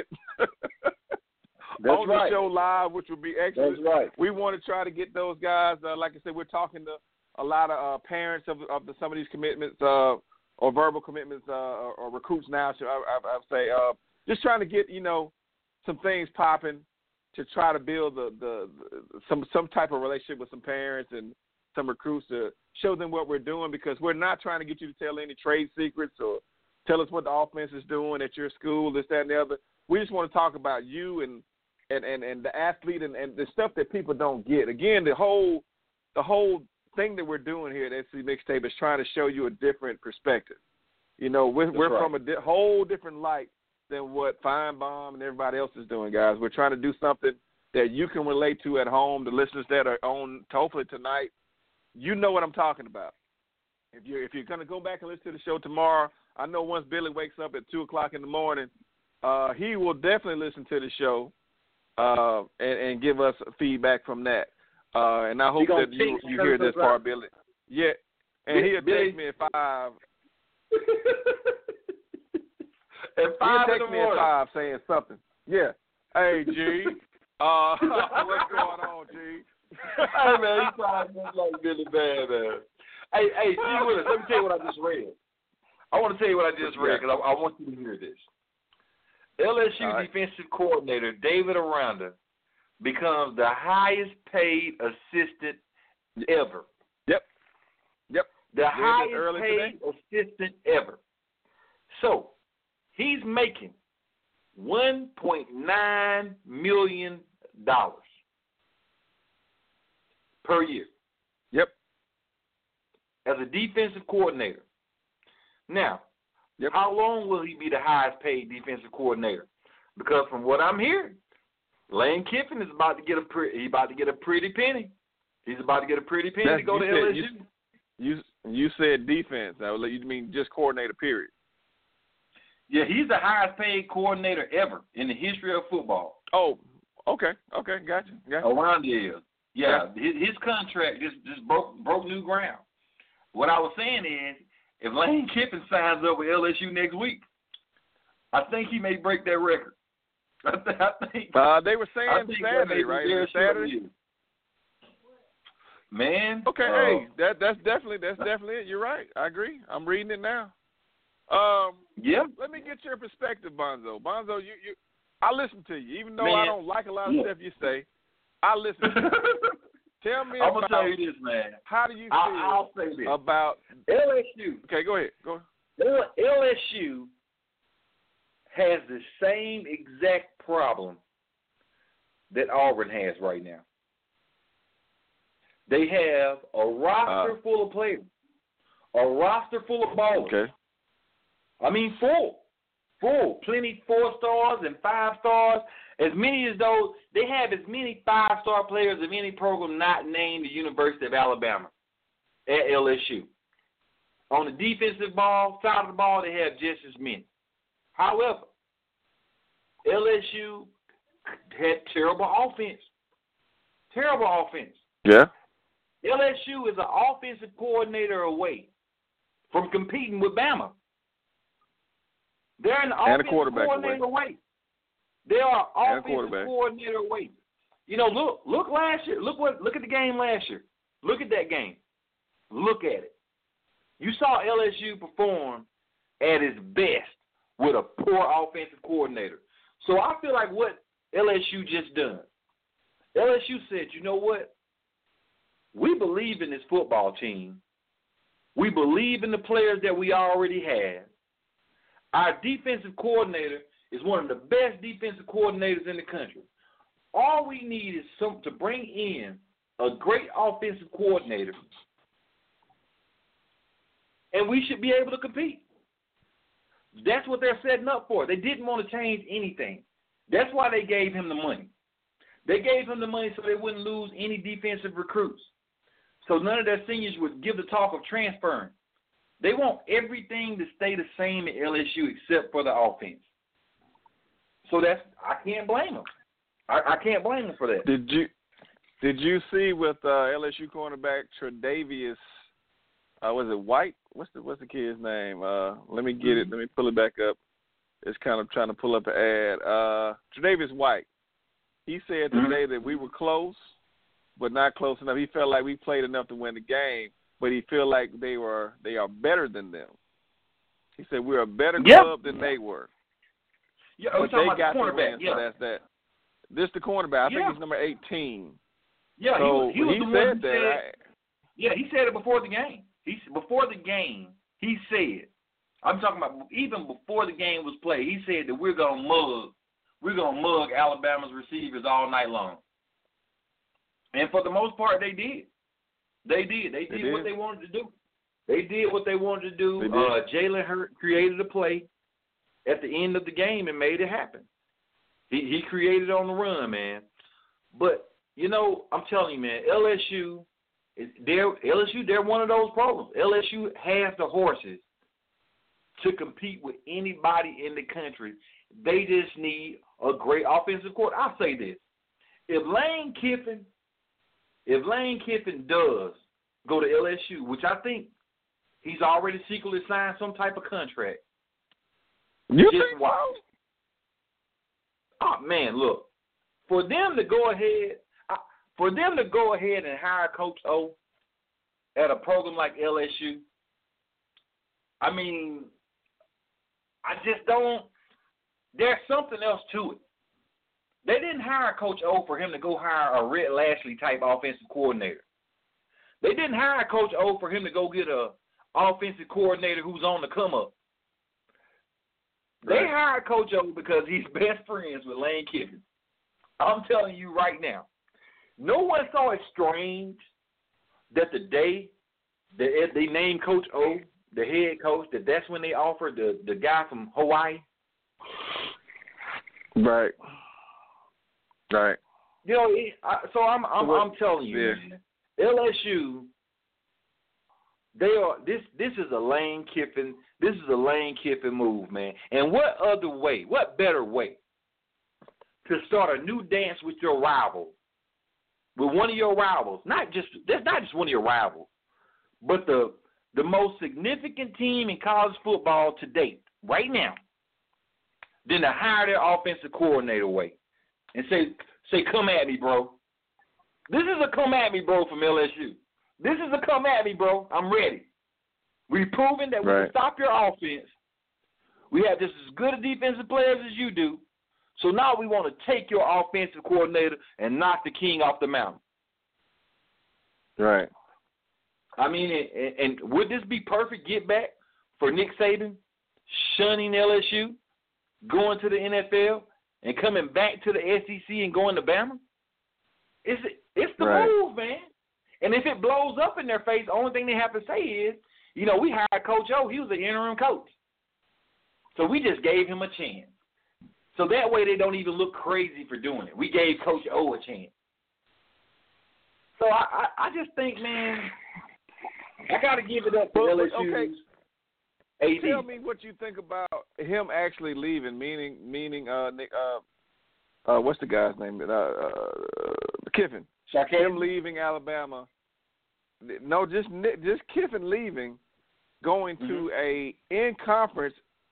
F: on the show live, which would be excellent.
G: That's right.
F: We want to try to get those guys. Like I said, we're talking to a lot of parents of some of these commitments or verbal commitments or recruits now. So I say just trying to get some things popping to try to build some type of relationship with some parents and some recruits to show them what we're doing, because we're not trying to get you to tell any trade secrets or tell us what the offense is doing at your school, this, that, and the other. We just want to talk about you and the athlete and the stuff that people don't get. Again, the whole thing that we're doing here at SC Mixtape is trying to show you a different perspective. We're from a whole different light than what Feinbaum and everybody else is doing, guys. We're trying to do something that you can relate to at home. The listeners that are on, hopefully tonight, you know what I'm talking about. If you're going to go back and listen to the show tomorrow, I know once Billy wakes up at 2 o'clock in the morning, he will definitely listen to the show and give us feedback from that. And I hope that you hear this part, Billy. Yeah, and he'll text me at 5.
G: At 5 in the morning. He'll text me at 5 saying something.
F: Yeah. Hey, G. What's going on, G?
G: Hey, man, you sound just like Billy Bad, man. Hey, G Willis, let me tell you what I just read. I want to tell you what I just read because I want you to hear this. LSU defensive coordinator David Aranda becomes the highest paid assistant ever.
F: Yep.
G: The highest paid assistant ever. So, he's making $1.9 million per year.
F: Yep.
G: As a defensive coordinator. Now, how long will he be the highest paid defensive coordinator? Because from what I'm hearing, Lane Kiffin is about to get a pretty penny. He's about to get a pretty penny to go to LSU.
F: You said defense. You mean just coordinator, period.
G: Yeah, he's the highest paid coordinator ever in the history of football.
F: Oh, okay, gotcha.
G: Aranda is. Yeah, his contract just broke new ground. What I was saying is, if Lane Kiffin signs up with LSU next week, I think he may break that record. I think.
F: They were saying Saturday, right? Saturday.
G: Man.
F: Okay, hey, that's definitely it. You're right. I agree. I'm reading it now. Let me get your perspective, Bonzo. Bonzo, you I listen to you, even though I don't like a lot of stuff you say. I listen to you. Tell me
G: I'm gonna tell you this, man.
F: How do you feel
G: I'll say this.
F: about
G: LSU?
F: Okay, go ahead.
G: LSU has the same exact problem that Auburn has right now. They have a roster full of players, a roster full of ballers.
F: Okay.
G: I mean, full, plenty 4 stars and 5 stars, As many as those, they have as many 5-star players of any program not named the University of Alabama at LSU. On the defensive side of the ball, they have just as many. However, LSU had terrible offense. Terrible offense.
F: Yeah.
G: LSU is an offensive coordinator away from competing with Bama. They're an offensive coordinator away. They are offensive coordinator away. You know, look last year. Look at the game last year. Look at that game. Look at it. You saw LSU perform at its best with a poor offensive coordinator. So I feel like what LSU just done, LSU said, you know what? We believe in this football team. We believe in the players that we already have. Our defensive coordinator is one of the best defensive coordinators in the country. All we need is to bring in a great offensive coordinator, and we should be able to compete. That's what they're setting up for. They didn't want to change anything. That's why they gave him the money. They gave him the money so they wouldn't lose any defensive recruits. So none of their seniors would give the talk of transferring. They want everything to stay the same at LSU except for the offense. So I can't blame them. I can't blame them for that.
F: Did you see with LSU cornerback Tre'Davious? Was it White? What's the kid's name? Let me get it. Let me pull it back up. It's kind of trying to pull up an ad. Tre'Davious White. He said today that we were close, but not close enough. He felt like we played enough to win the game, but he felt like they are better than them. He said we're a better club than they were.
G: Yeah,
F: but they got the
G: cornerback.
F: win, so that's that. This the cornerback. I think he's number 18.
G: Yeah,
F: so
G: he was
F: he
G: the
F: said
G: one who
F: that.
G: said, he said it before the game. Before the game, he said, I'm talking about even before the game was played, he said that we're gonna mug Alabama's receivers all night long. And for the most part, they did. They did what they wanted to do. They did what they wanted to do. Jalen Hurts created a play at the end of the game and made it happen. He created on the run, man. But, you know, I'm telling you, man, LSU, they're one of those programs. LSU has the horses to compete with anybody in the country. They just need a great offensive coordinator. I'll say this. If Lane Kiffin does go to LSU, which I think he's already secretly signed some type of contract.
F: You think so?
G: Oh, man, look. For them to go ahead and hire Coach O at a program like LSU, I mean, I just don't – there's something else to it. They didn't hire Coach O for him to go hire a Red Lashley-type offensive coordinator. They didn't hire Coach O for him to go get a offensive coordinator who's on the come-up. They hired Coach O because he's best friends with Lane Kiffin. I'm telling you right now. No one saw it strange that the day that they named Coach O the head coach, that's when they offered the guy from Hawaii.
F: Right.
G: You know, so I'm telling you, man, LSU, they are this is a Lane Kiffin. This is a Lane Kiffin move, man. And what better way to start a new dance with your rival, with one of your rivals? That's not just one of your rivals, but the most significant team in college football to date, right now, than to hire their offensive coordinator away and say, come at me, bro. This is a come at me, bro, from LSU. This is a come at me, bro. I'm ready. We've proven that we can stop your offense. We have just as good a defensive players as you do. So now we want to take your offensive coordinator and knock the king off the mountain.
F: Right.
G: I mean, and would this be perfect get back for Nick Saban shunning LSU, going to the NFL, and coming back to the SEC and going to Bama? It's the move, man. And if it blows up in their face, the only thing they have to say is, you know, we hired Coach O. He was an interim coach. So we just gave him a chance. So that way they don't even look crazy for doing it. We gave Coach O a chance. So I just think, man, I got to give it up to LSU.
F: Okay.
G: AD.
F: Tell me what you think about him actually leaving, meaning Nick, what's the guy's name? Kiffin. Him leaving Alabama. No, just Kiffin leaving, going to a in-conference.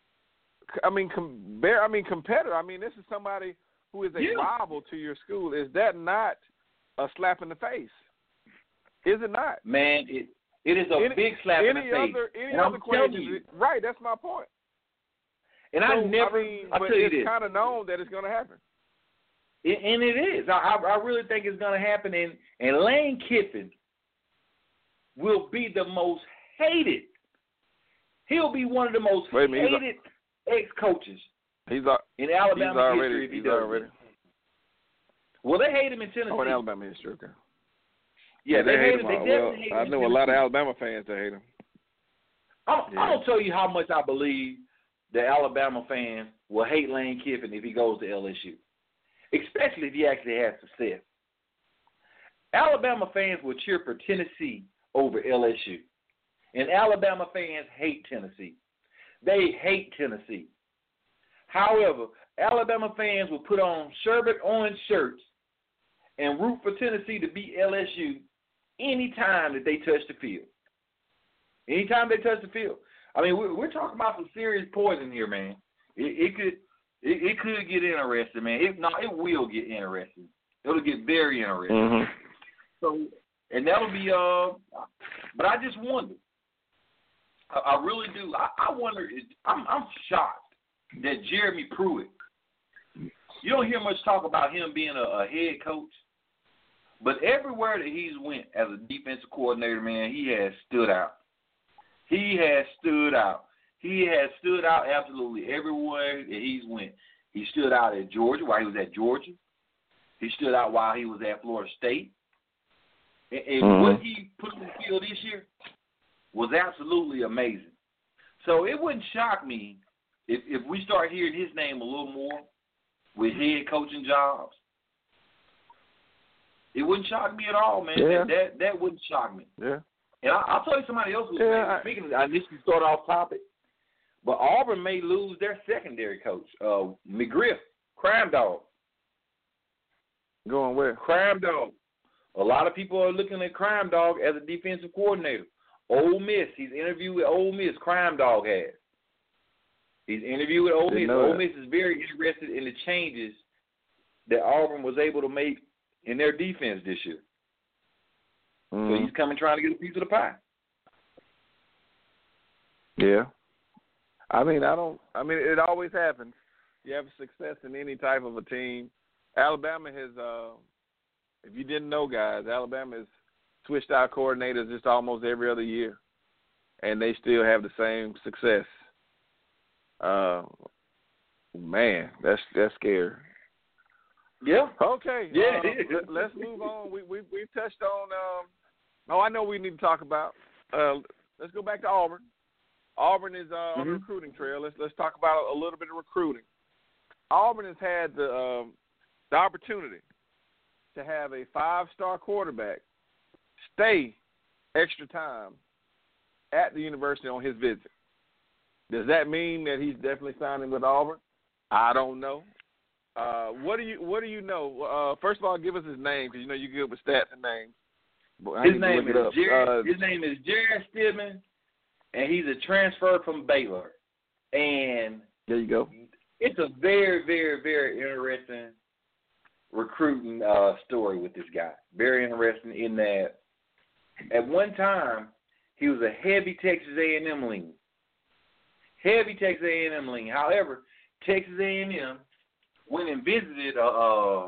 F: Competitor. This is somebody who is a rival to your school. Is that not a slap in the face? Is it not?
G: Man, it is a big slap in the face.
F: Any other question? Right, that's my point.
G: And I'll tell you this.
F: It's kind of known that it's going to happen.
G: And it is. I really think it's going to happen. And Lane Kiffin will be the most hated. He'll be one of the most hated ex-coaches in Alabama history. He's already. Well, they hate him in Tennessee.
F: Oh, in Alabama history, okay.
G: Yeah, they hate him. They definitely hate him.
F: I know a lot of Alabama fans that hate him.
G: I'm going to tell you how much I believe the Alabama fans will hate Lane Kiffin if he goes to LSU, especially if he actually has success. Alabama fans will cheer for Tennessee over LSU, and Alabama fans hate Tennessee. They hate Tennessee. However, Alabama fans will put on sherbet orange shirts and root for Tennessee to beat LSU anytime that they touch the field. Anytime they touch the field. We're talking about some serious poison here, man. It could get interesting, man. If not, it will get interesting. It'll get very interesting.
F: Mm-hmm.
G: So, and that'll be but I just wonder. I really do. I wonder. I'm shocked that Jeremy Pruitt. You don't hear much talk about him being a head coach, but everywhere that he's went as a defensive coordinator, man, he has stood out. He has stood out. He has stood out absolutely everywhere that he's went. He stood out at Georgia while he was at Georgia. He stood out while he was at Florida State. And what he put on the field this year was absolutely amazing. So it wouldn't shock me if we start hearing his name a little more with head coaching jobs. It wouldn't shock me at all, man.
F: Yeah.
G: That wouldn't shock me.
F: Yeah.
G: And I'll tell you somebody else who's speaking of that, this can start off topic, but Auburn may lose their secondary coach, McGriff, Crime Dog.
F: Going where?
G: Crime Dog. A lot of people are looking at Crime Dog as a defensive coordinator. Ole Miss, he's interviewed with Ole Miss, Crime Dog has. He's interviewed with Ole Miss. Ole Miss is very interested in the changes that Auburn was able to make in their defense this year. So he's coming trying to get a piece of the pie.
F: Yeah. It always happens. You have success in any type of a team. Alabama has, if you didn't know, guys, Alabama has switched out coordinators just almost every other year, and they still have the same success. Man, that's scary.
G: Yeah.
F: Okay.
G: Yeah.
F: Let's move on. We've touched on. I know we need to talk about. Let's go back to Auburn. Auburn is on the recruiting trail. Let's talk about a little bit of recruiting. Auburn has had the opportunity to have a 5-star quarterback stay extra time at the university on his visit. Does that mean that he's definitely signing with Auburn? I don't know. What do you know? First of all, give us his name because you're good with stats and names.
G: His name is Jared Stidham, and he's a transfer from Baylor. And
F: there you go.
G: It's a very, very, very interesting recruiting story with this guy. Very interesting in that at one time he was a heavy Texas A&M lean. However, Texas A&M went and visited a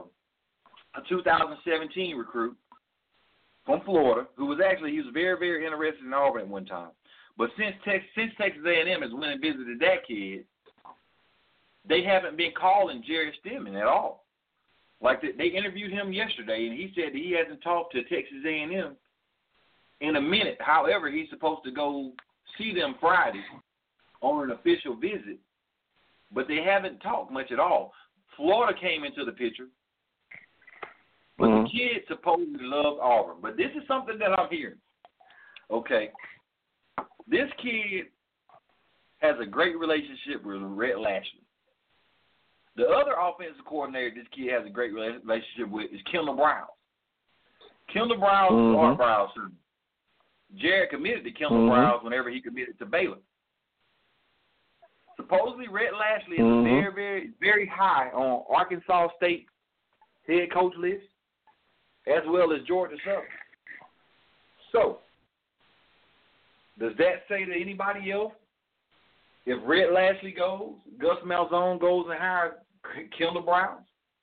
G: 2017 recruit from Florida he was very, very interested in Auburn at one time. But since Texas A&M has went and visited that kid, they haven't been calling Jerry Stidham at all. Like they interviewed him yesterday, and he said that he hasn't talked to Texas A&M in a minute. However, he's supposed to go see them Friday on an official visit, but they haven't talked much at all. Florida came into the picture. But the kid supposedly loves Auburn. But this is something that I'm hearing. Okay. This kid has a great relationship with Rhett Lashlee. The other offensive coordinator this kid has a great relationship with is Kendall Brown. Kendall Brown is Art Brown's son. Jared committed to Kendall Brown whenever he committed to Baylor. Supposedly, Rhett Lashlee is very, very, very high on Arkansas State head coach list, as well as Georgia Southern. So, does that say to anybody else? If Rhett Lashlee goes, Gus Malzahn goes and hires Kendall Brown,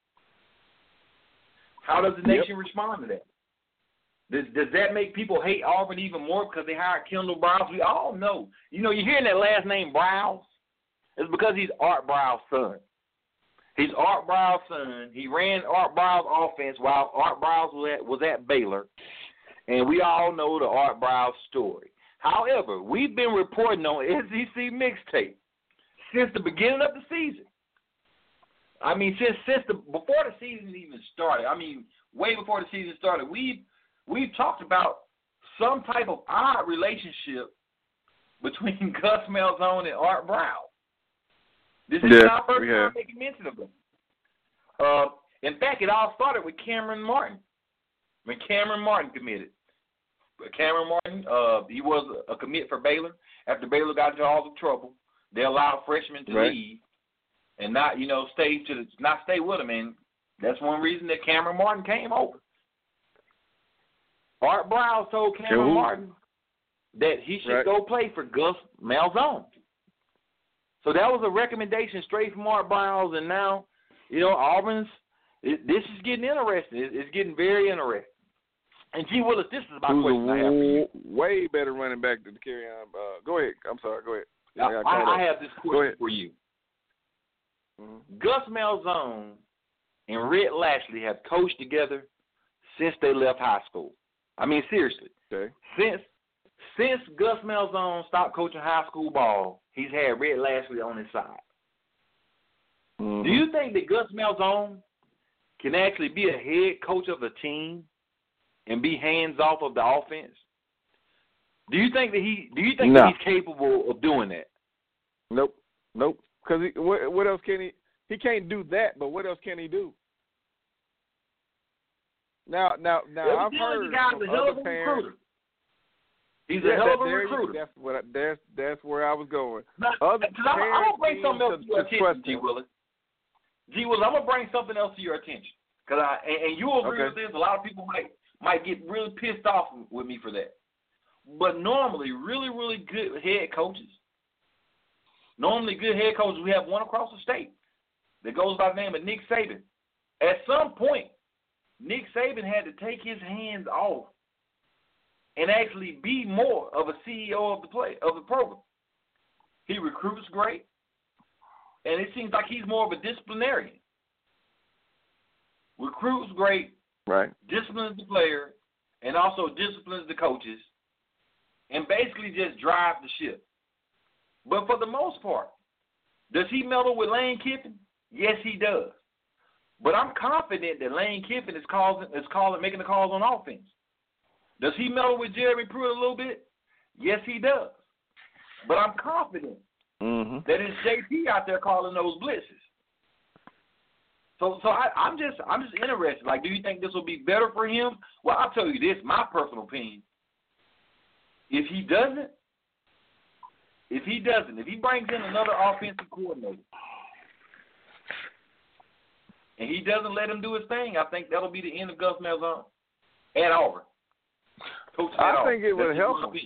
G: how does the nation respond to that? Does that make people hate Auburn even more because they hired Kendall Brown? We all know. You know, you're hearing that last name Brown. It's because he's Art Brown's son. He's Art Brown's son. He ran Art Brown's offense while Art Brown was at Baylor. And we all know the Art Brown story. However, we've been reporting on SEC Mixtape since the beginning of the season. I mean, before the season even started. I mean, way before the season started, we've talked about some type of odd relationship between Gus Malzahn and Art Brown. This is our first time making mention of them. In fact, it all started with Cameron Martin. When Cameron Martin committed. Cameron Martin, he was a commit for Baylor. After Baylor got into all the trouble, they allowed freshmen to leave and not, stay with them. And that's one reason that Cameron Martin came over. Art Brown told Cameron Martin that he should go play for Gus Malzahn. So that was a recommendation straight from Art Brown, and now, Auburn's. This is getting interesting. It's getting very interesting. And G. Willis, this is my question I have for you.
F: Way better running back than carry on. Go ahead. I'm sorry. Go ahead.
G: I have this question for you. Gus Malzahn and Rhett Lashlee have coached together since they left high school. I mean, seriously.
F: Okay.
G: Since Gus Malzahn stopped coaching high school ball, he's had Rhett Lashlee on his side. Do you think that Gus Malzahn can actually be a head coach of a team and be hands off of the offense? Do you think that he's capable of doing that?
F: Nope. Because what else can he? He can't do that. But what else can he do? Now I've heard from other parents.
G: He's a hell of a recruiter.
F: That's where I was going.
G: I'm gonna bring something else to your attention, G. Willis. G. Willis, I'm gonna bring something else to your attention. And you'll agree with this. A lot of people might get really pissed off with me for that. But normally, really, really good head coaches. We have one across the state that goes by the name of Nick Saban. At some point, Nick Saban had to take his hands off and actually be more of a CEO of the program. He recruits great, and it seems like he's more of a disciplinarian. Recruits great, disciplines the player, and also disciplines the coaches, and basically just drive the ship. But for the most part, does he meddle with Lane Kiffin? Yes, he does. But I'm confident that Lane Kiffin is making the calls on offense. Does he meddle with Jeremy Pruitt a little bit? Yes, he does. But I'm confident that it's JP out there calling those blitzes. So I'm just interested. Like, do you think this will be better for him? Well, I'll tell you this, my personal opinion. If he brings in another offensive coordinator, and he doesn't let him do his thing, I think that'll be the end of Gus Malzahn at Auburn.
F: I think it would help him.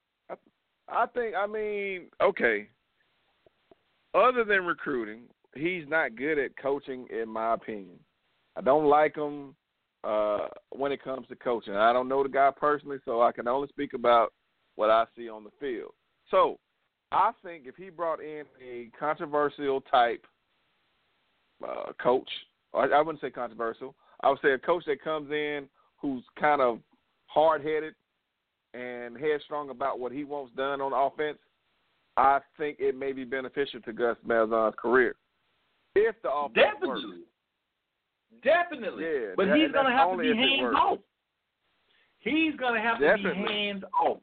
F: Okay. Other than recruiting, he's not good at coaching, in my opinion. I don't like him when it comes to coaching. I don't know the guy personally, so I can only speak about what I see on the field. So I think if he brought in a controversial type coach, or I wouldn't say controversial, I would say a coach that comes in who's kind of hard-headed and headstrong about what he wants done on offense, I think it may be beneficial to Gus Malzahn's career. If the offense works.
G: Definitely.
F: Yeah,
G: but he's going to have to be hands off. He's going to have to be hands off.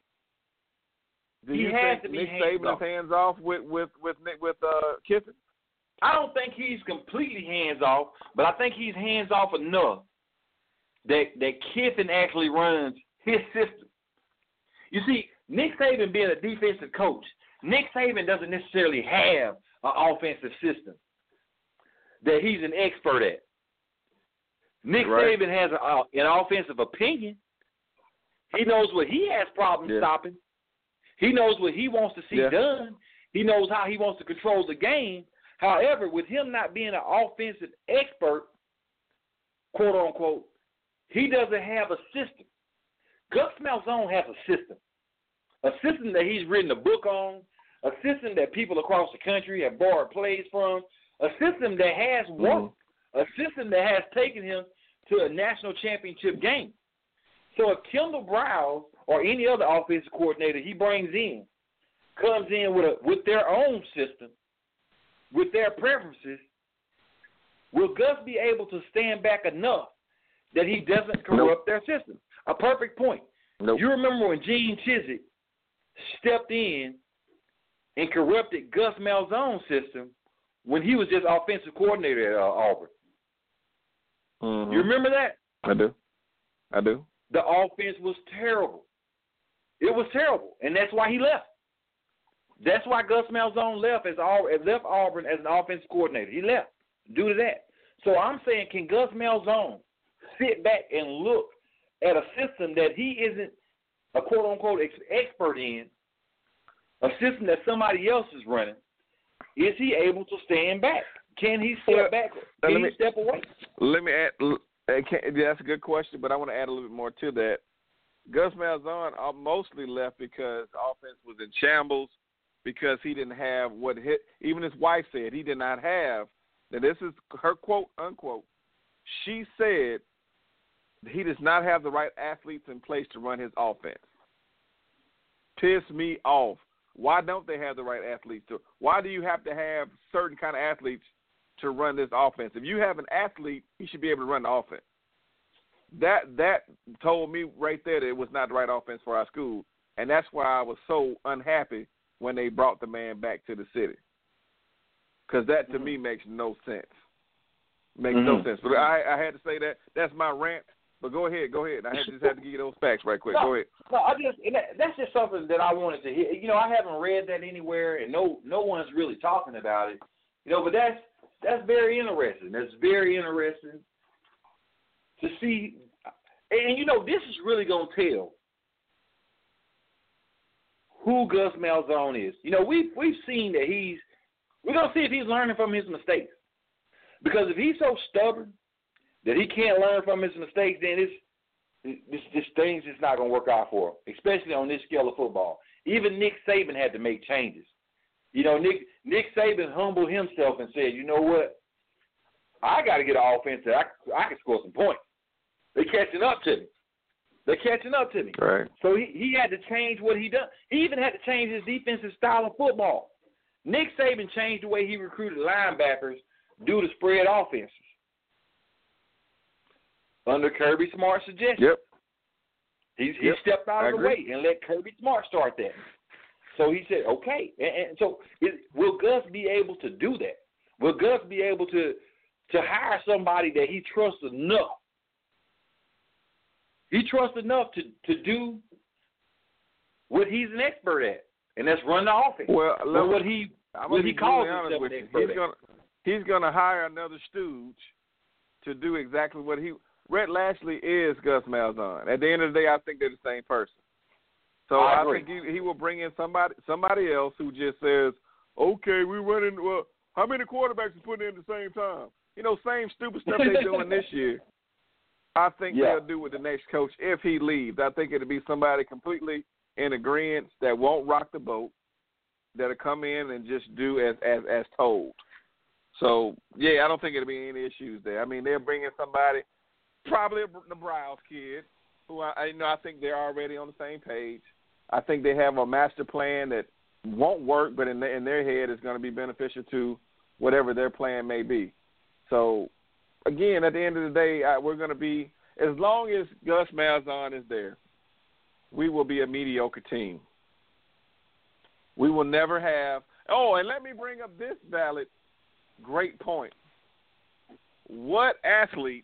F: Do you think Nick Saban is hands off with Kiffin?
G: I don't think he's completely hands off, but I think he's hands off enough that Kiffin actually runs his system. You see, Nick Saban being a defensive coach, Nick Saban doesn't necessarily have an offensive system that he's an expert at. Nick Saban has an offensive opinion. He knows what he has problems stopping. He knows what he wants to see done. He knows how he wants to control the game. However, with him not being an offensive expert, quote unquote, he doesn't have a system. Gus Malzahn has a system that he's written a book on, a system that people across the country have borrowed plays from, a system that has worked, a system that has taken him to a national championship game. So if Kendall Briles or any other offensive coordinator he brings in comes in with their own system, with their preferences, will Gus be able to stand back enough that he doesn't corrupt their system? A perfect point. You remember when Gene Chizik stepped in and corrupted Gus Malzahn's system when he was just offensive coordinator at Auburn. You remember that?
F: I do.
G: The offense was terrible. It was terrible, and that's why he left. That's why Gus Malzahn left Auburn as an offensive coordinator. He left due to that. So I'm saying, can Gus Malzahn sit back and look at a system that he isn't a quote-unquote expert in, a system that somebody else is running? Is he able to stand back? Can he step back? Can he step away?
F: Let me add. That's a good question, but I want to add a little bit more to that. Gus Malzahn mostly left because the offense was in shambles, because he didn't have even his wife said he did not have. Now, this is her quote, unquote. She said he does not have the right athletes in place to run his offense. Piss me off. Why don't they have the right athletes? Why do you have to have certain kind of athletes to run this offense? If you have an athlete, he should be able to run the offense. That told me right there that it was not the right offense for our school, and that's why I was so unhappy when they brought the man back to the city. Because that, to me, makes no sense. Makes no sense. But I had to say that. That's my rant. But go ahead. I just had to give you those facts right quick. Go ahead.
G: No, that's just something that I wanted to hear. You know, I haven't read that anywhere, and no one's really talking about it. You know, but that's very interesting. That's very interesting to see. And, you know, this is really going to tell who Gus Malzahn is. You know, we've seen that we're going to see if he's learning from his mistakes. Because if he's so stubborn that he can't learn from his mistakes, then this thing's just not going to work out for him, especially on this scale of football. Even Nick Saban had to make changes. You know, Nick Saban humbled himself and said, you know what, I got to get an offense that I can score some points. They're catching up to me.
F: Right.
G: So he had to change what he done. He even had to change his defensive style of football. Nick Saban changed the way he recruited linebackers due to spread offenses under Kirby Smart's suggestion.
F: Yep.
G: He stepped out of the way and let Kirby Smart start that. So he said, okay. And so will Gus be able to do that? Will Gus be able to hire somebody that he trusts enough? He trusts enough to do what he's an expert at, and that's run the offense.
F: Well,
G: what he calls himself an expert at.
F: He's going to hire another stooge to do exactly what Rhett Lashley is Gus Malzahn. At the end of the day, I think they're the same person. So I think he will bring in somebody else who just says, okay, we're running, well, how many quarterbacks are putting in at the same time? You know, same stupid stuff they're doing this year. I think they'll do with the next coach if he leaves. I think it'll be somebody completely in agreement that won't rock the boat, that'll come in and just do as told. So, I don't think it'll be any issues there. I mean, they'll bring in somebody, probably the Briles kid, who I think they're already on the same page. I think they have a master plan that won't work, but in their head is going to be beneficial to whatever their plan may be. So, again, at the end of the day, we're going to be, as long as Gus Malzahn is there, we will be a mediocre team. We will never have – and let me bring up this valid, great point. What athlete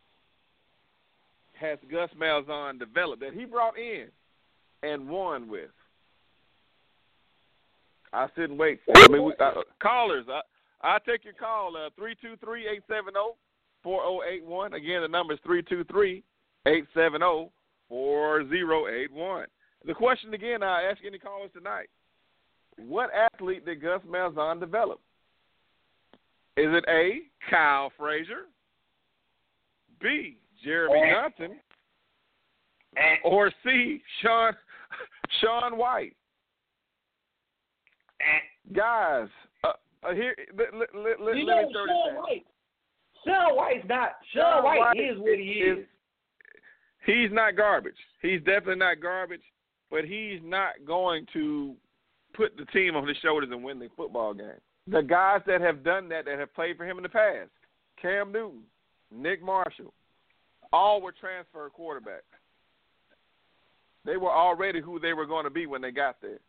F: has Gus Malzahn developed that he brought in and won with? I sit and wait. Callers, I'll take your call, 323-870-4081. Again, the number is 323-870-4081. The question again, I ask any callers tonight, what athlete did Gus Malzahn develop? Is it A, Kyle Frazier, B, Jeremy Johnson, or C, Sean White? Guys, here let me throw this down.
G: Sean White is what he is.
F: He's not garbage. He's definitely not garbage, but he's not going to put the team on his shoulders and win the football game. The guys that have done that have played for him in the past, Cam Newton, Nick Marshall, all were transfer quarterbacks. They were already who they were going to be when they got there.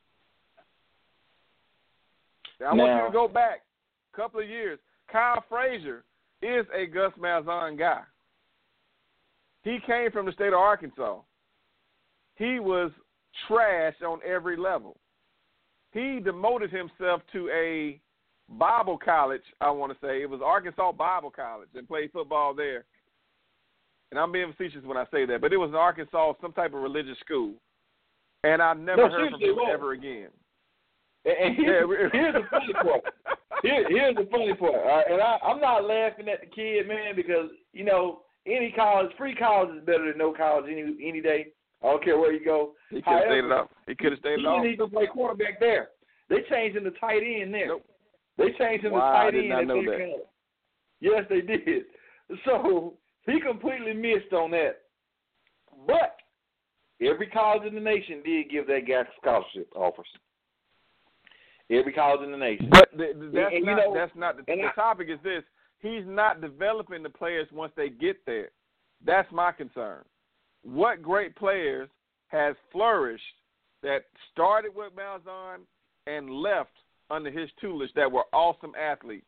F: Now, I want you to go back a couple of years. Kyle Frazier is a Gus Malzahn guy. He came from the state of Arkansas. He was trash on every level. He demoted himself to a Bible college, I want to say. It was Arkansas Bible College, and played football there. And I'm being facetious when I say that, but it was in Arkansas, some type of religious school. And I never heard from him ever again.
G: And here's the funny part. Here's the funny part. And I'm not laughing at the kid, man, because, you know, any college, free college is better than no college any day. I don't care where you go.
F: He could have stayed it off. He could have stayed it off.
G: He didn't even play quarterback there. They changed him to tight end there.
F: Nope.
G: They changed him to tight end.
F: I did not know that.
G: Yes, they did. So he completely missed on that. But every college in the nation did give that guy scholarship offers. Every college in the nation.
F: But that's not the topic is this. He's not developing the players once they get there. That's my concern. What great players has flourished that started with Malzahn and left under his tutelage that were awesome athletes?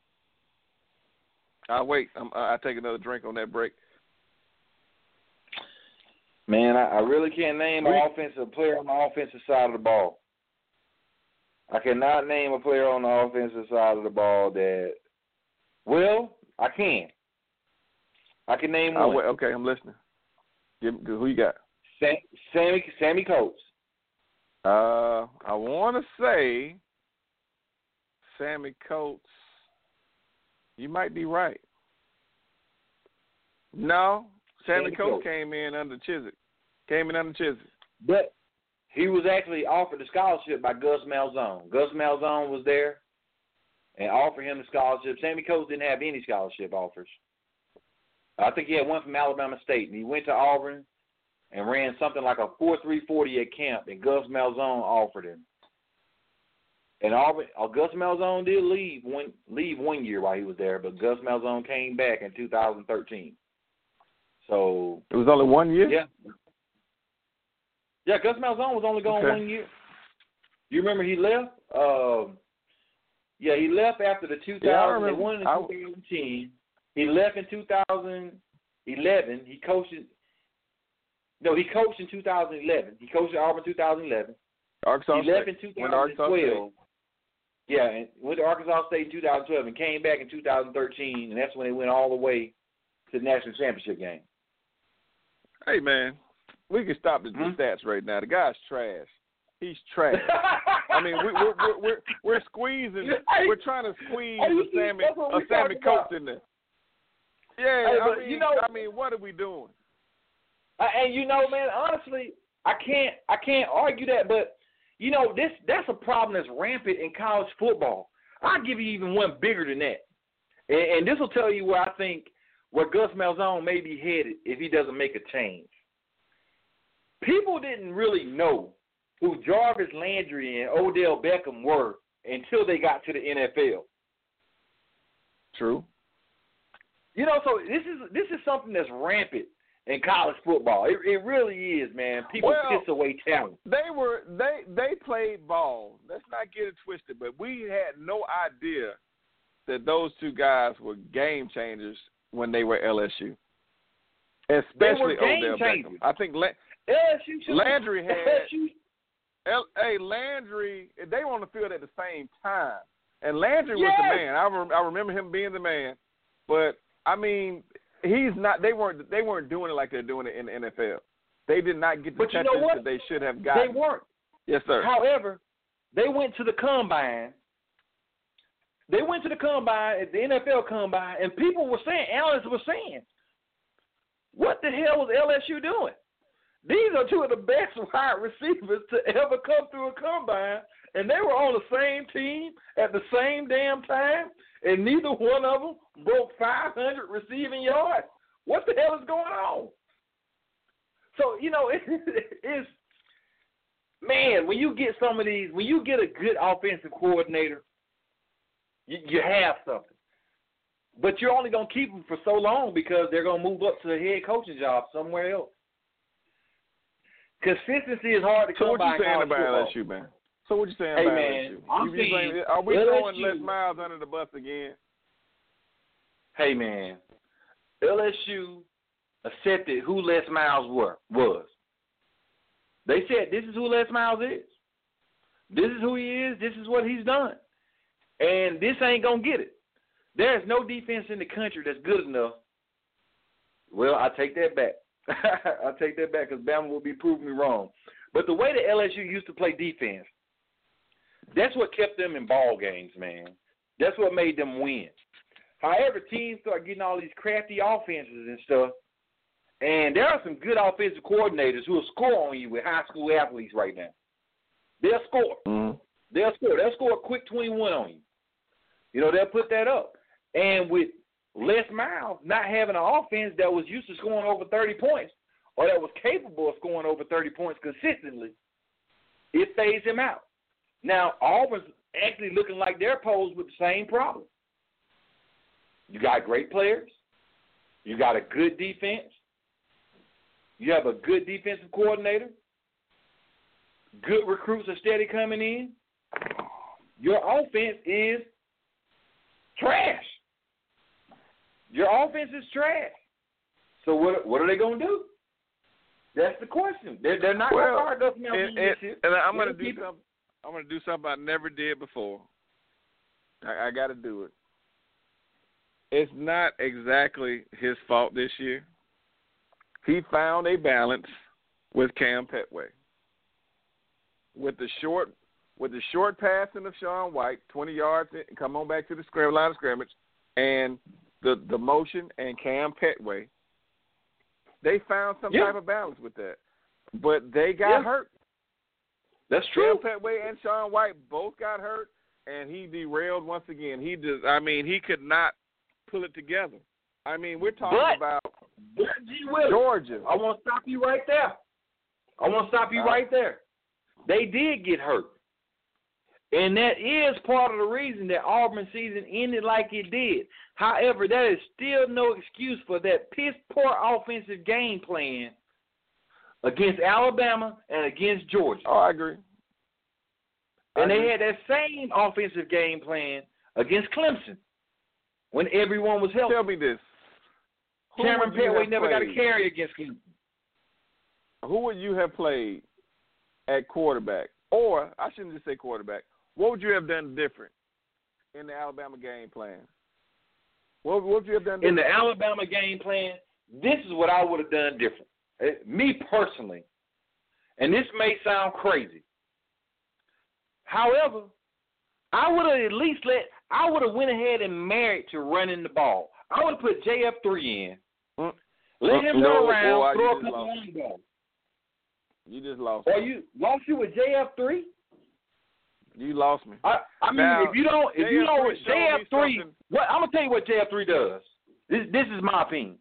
F: I'll wait. I'll take another drink on that break.
G: Man, I really can't name an offensive player on the offensive side of the ball. I cannot name a player on the offensive side of the ball that, well, I can. I can name one.
F: Okay, I'm listening. Who you got?
G: Sammy Coates.
F: I want to say Sammy Coates. You might be right. No, Sammy Coates came in under Chiswick.
G: But he was actually offered a scholarship by Gus Malzahn. Gus Malzahn was there and offered him the scholarship. Sammy Coates didn't have any scholarship offers. I think he had one from Alabama State, and he went to Auburn and ran something like a 4.340 at camp, and Gus Malzahn offered him. And Auburn, Gus Malzahn did leave one year while he was there, but Gus Malzahn came back in 2013. So
F: it was only 1 year?
G: Yeah, Gus Malzahn was only gone 1 year. You remember he left? He left after the 2000. They won in 2010. He left in 2011. He coached in 2011. He coached at Auburn 2011.
F: Arkansas
G: he left in 2012. Yeah, and went to Arkansas State in 2012 and came back in 2013, and that's when they went all the way to the national championship game.
F: Hey, man, we can stop the stats right now. The guy's trash. He's trash. I mean, we're squeezing. We're trying to squeeze a Sammy Coates in there. Yeah, I mean, what are we doing?
G: And man, honestly, I can't argue that, but that's a problem that's rampant in college football. I'll give you even one bigger than that, and this will tell you where I think where Gus Malzahn may be headed if he doesn't make a change. People didn't really know who Jarvis Landry and Odell Beckham were until they got to the NFL.
F: True.
G: You know, so this is something that's rampant in college football. It really is, man. People piss away talent.
F: They played ball. Let's not get it twisted, but we had no idea that those two guys were game changers when they were LSU. Especially Odell Beckham. I think Landry had Landry, they were on the field at the same time. And Landry was the man. I remember him being the man. But I mean, he's not. They weren't doing it like they're doing it in the NFL. They did not get the touches that they should have gotten.
G: They weren't.
F: Yes, sir.
G: However, they went to the combine. They went to the combine at the NFL combine, and people were saying, analysts were saying, "What the hell was LSU doing? These are two of the best wide receivers to ever come through a combine, and they were on the same team at the same damn time, and neither one of them broke 500 receiving yards. What the hell is going on?" So, you know, it's, man, when you get some of these, when you get a good offensive coordinator, you have something. But you're only going to keep them for so long because they're going to move up to the head coaching job somewhere else. Consistency is hard to come by.
F: So what you saying about LSU, man? So what you saying about LSU? Are we throwing Les Miles under the bus again?
G: Hey, man, LSU accepted who Les Miles was. They said, this is who Les Miles is. This is who he is. This is what he's done. And this ain't going to get it. There is no defense in the country that's good enough. Well, I take that back. I take that back because Bama will be proving me wrong. But the way that LSU used to play defense, that's what kept them in ball games, man. That's what made them win. However, teams start getting all these crafty offenses and stuff, and there are some good offensive coordinators who will score on you with high school athletes right now. They'll score.
F: Mm-hmm.
G: They'll score. They'll score a quick 21 on you. You know, they'll put that up. And with Les Miles not having an offense that was used to scoring over 30 points or that was capable of scoring over 30 points consistently, it fades him out. Now, Auburn's actually looking like they're posed with the same problem. You got great players. You got a good defense. You have a good defensive coordinator. Good recruits are steady coming in. Your offense is trash. Your offense is trash. So what are they going to do? That's the question. They're not going to start nothing else this year.
F: And I'm going to do something. I'm going to do something I never did before. I got to do it. It's not exactly his fault this year. He found a balance with Cam Petway. With the short passing of Sean White, 20 yards, come on back to the line of scrimmage, and the motion and Cam Petway, they found some type of balance with that. But they got hurt.
G: That's true.
F: Cam Petway and Sean White both got hurt, and he derailed once again. He could not pull it together. I mean, we're talking about Georgia.
G: I want to stop you right there. They did get hurt. And that is part of the reason that Auburn season ended like it did. However, that is still no excuse for that piss-poor offensive game plan against Alabama and against Georgia.
F: Oh, I agree.
G: And they had that same offensive game plan against Clemson when everyone was healthy.
F: Tell me this.
G: Cameron Petway never got a carry against Clemson.
F: Who would you have played at quarterback? Or, I shouldn't just say quarterback. What would you have done different in the Alabama game plan? What would you have done different?
G: In the Alabama game plan, this is what I would have done different. Me personally, and this may sound crazy. However, I would have went ahead and married to running the ball. I would have put JF3 in. Let him go around, throw a couple long balls.
F: You just lost
G: me. Or
F: me.
G: you lost you with JF3?
F: You lost me.
G: I mean,
F: now,
G: if you don't JF3, I'm gonna tell you what JF3 does. This is my opinion.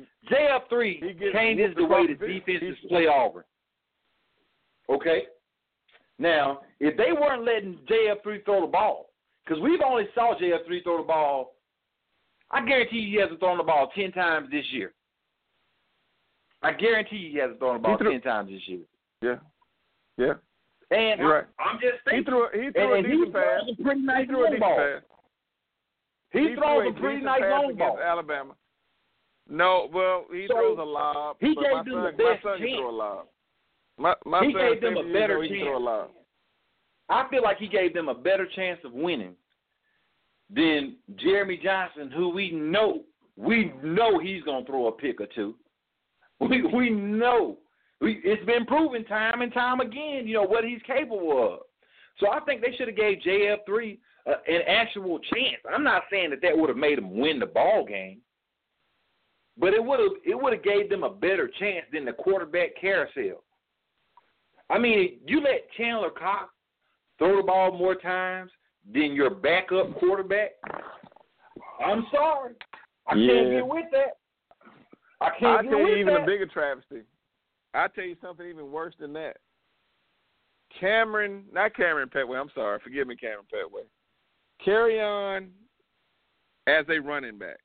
G: JF3 changes the way the defenses play Auburn. Okay? Now, if they weren't letting JF3 throw the ball, because we've only saw JF3 throw the ball I guarantee you he hasn't thrown the ball 10 times this year. I guarantee you he hasn't thrown the ball 10 times this year.
F: Yeah. Yeah.
G: And
F: You're right.
G: I'm just thinking.
F: He threw a decent pass.
G: He throws a pretty nice long ball. He throws a pretty nice long ball.
F: Alabama. No, well, he throws a lob.
G: He gave them the best chance.
F: Can throw a lob. My
G: he
F: son
G: gave them a better
F: he
G: chance.
F: Throw a lob.
G: I feel like he gave them a better chance of winning than Jeremy Johnson, who we know he's going to throw a pick or two. We know. It's been proven time and time again, what he's capable of. So I think they should have gave JF3 an actual chance. I'm not saying that would have made him win the ball game, but it would have gave them a better chance than the quarterback carousel. I mean, you let Chandler Cox throw the ball more times than your backup quarterback. I'm sorry. I can't get with that. I can't get with that.
F: I'll tell you even a bigger travesty. I'll tell you something even worse than that. Not Cameron Petway, I'm sorry. Forgive me, Cameron Petway. Kerryon as a running back.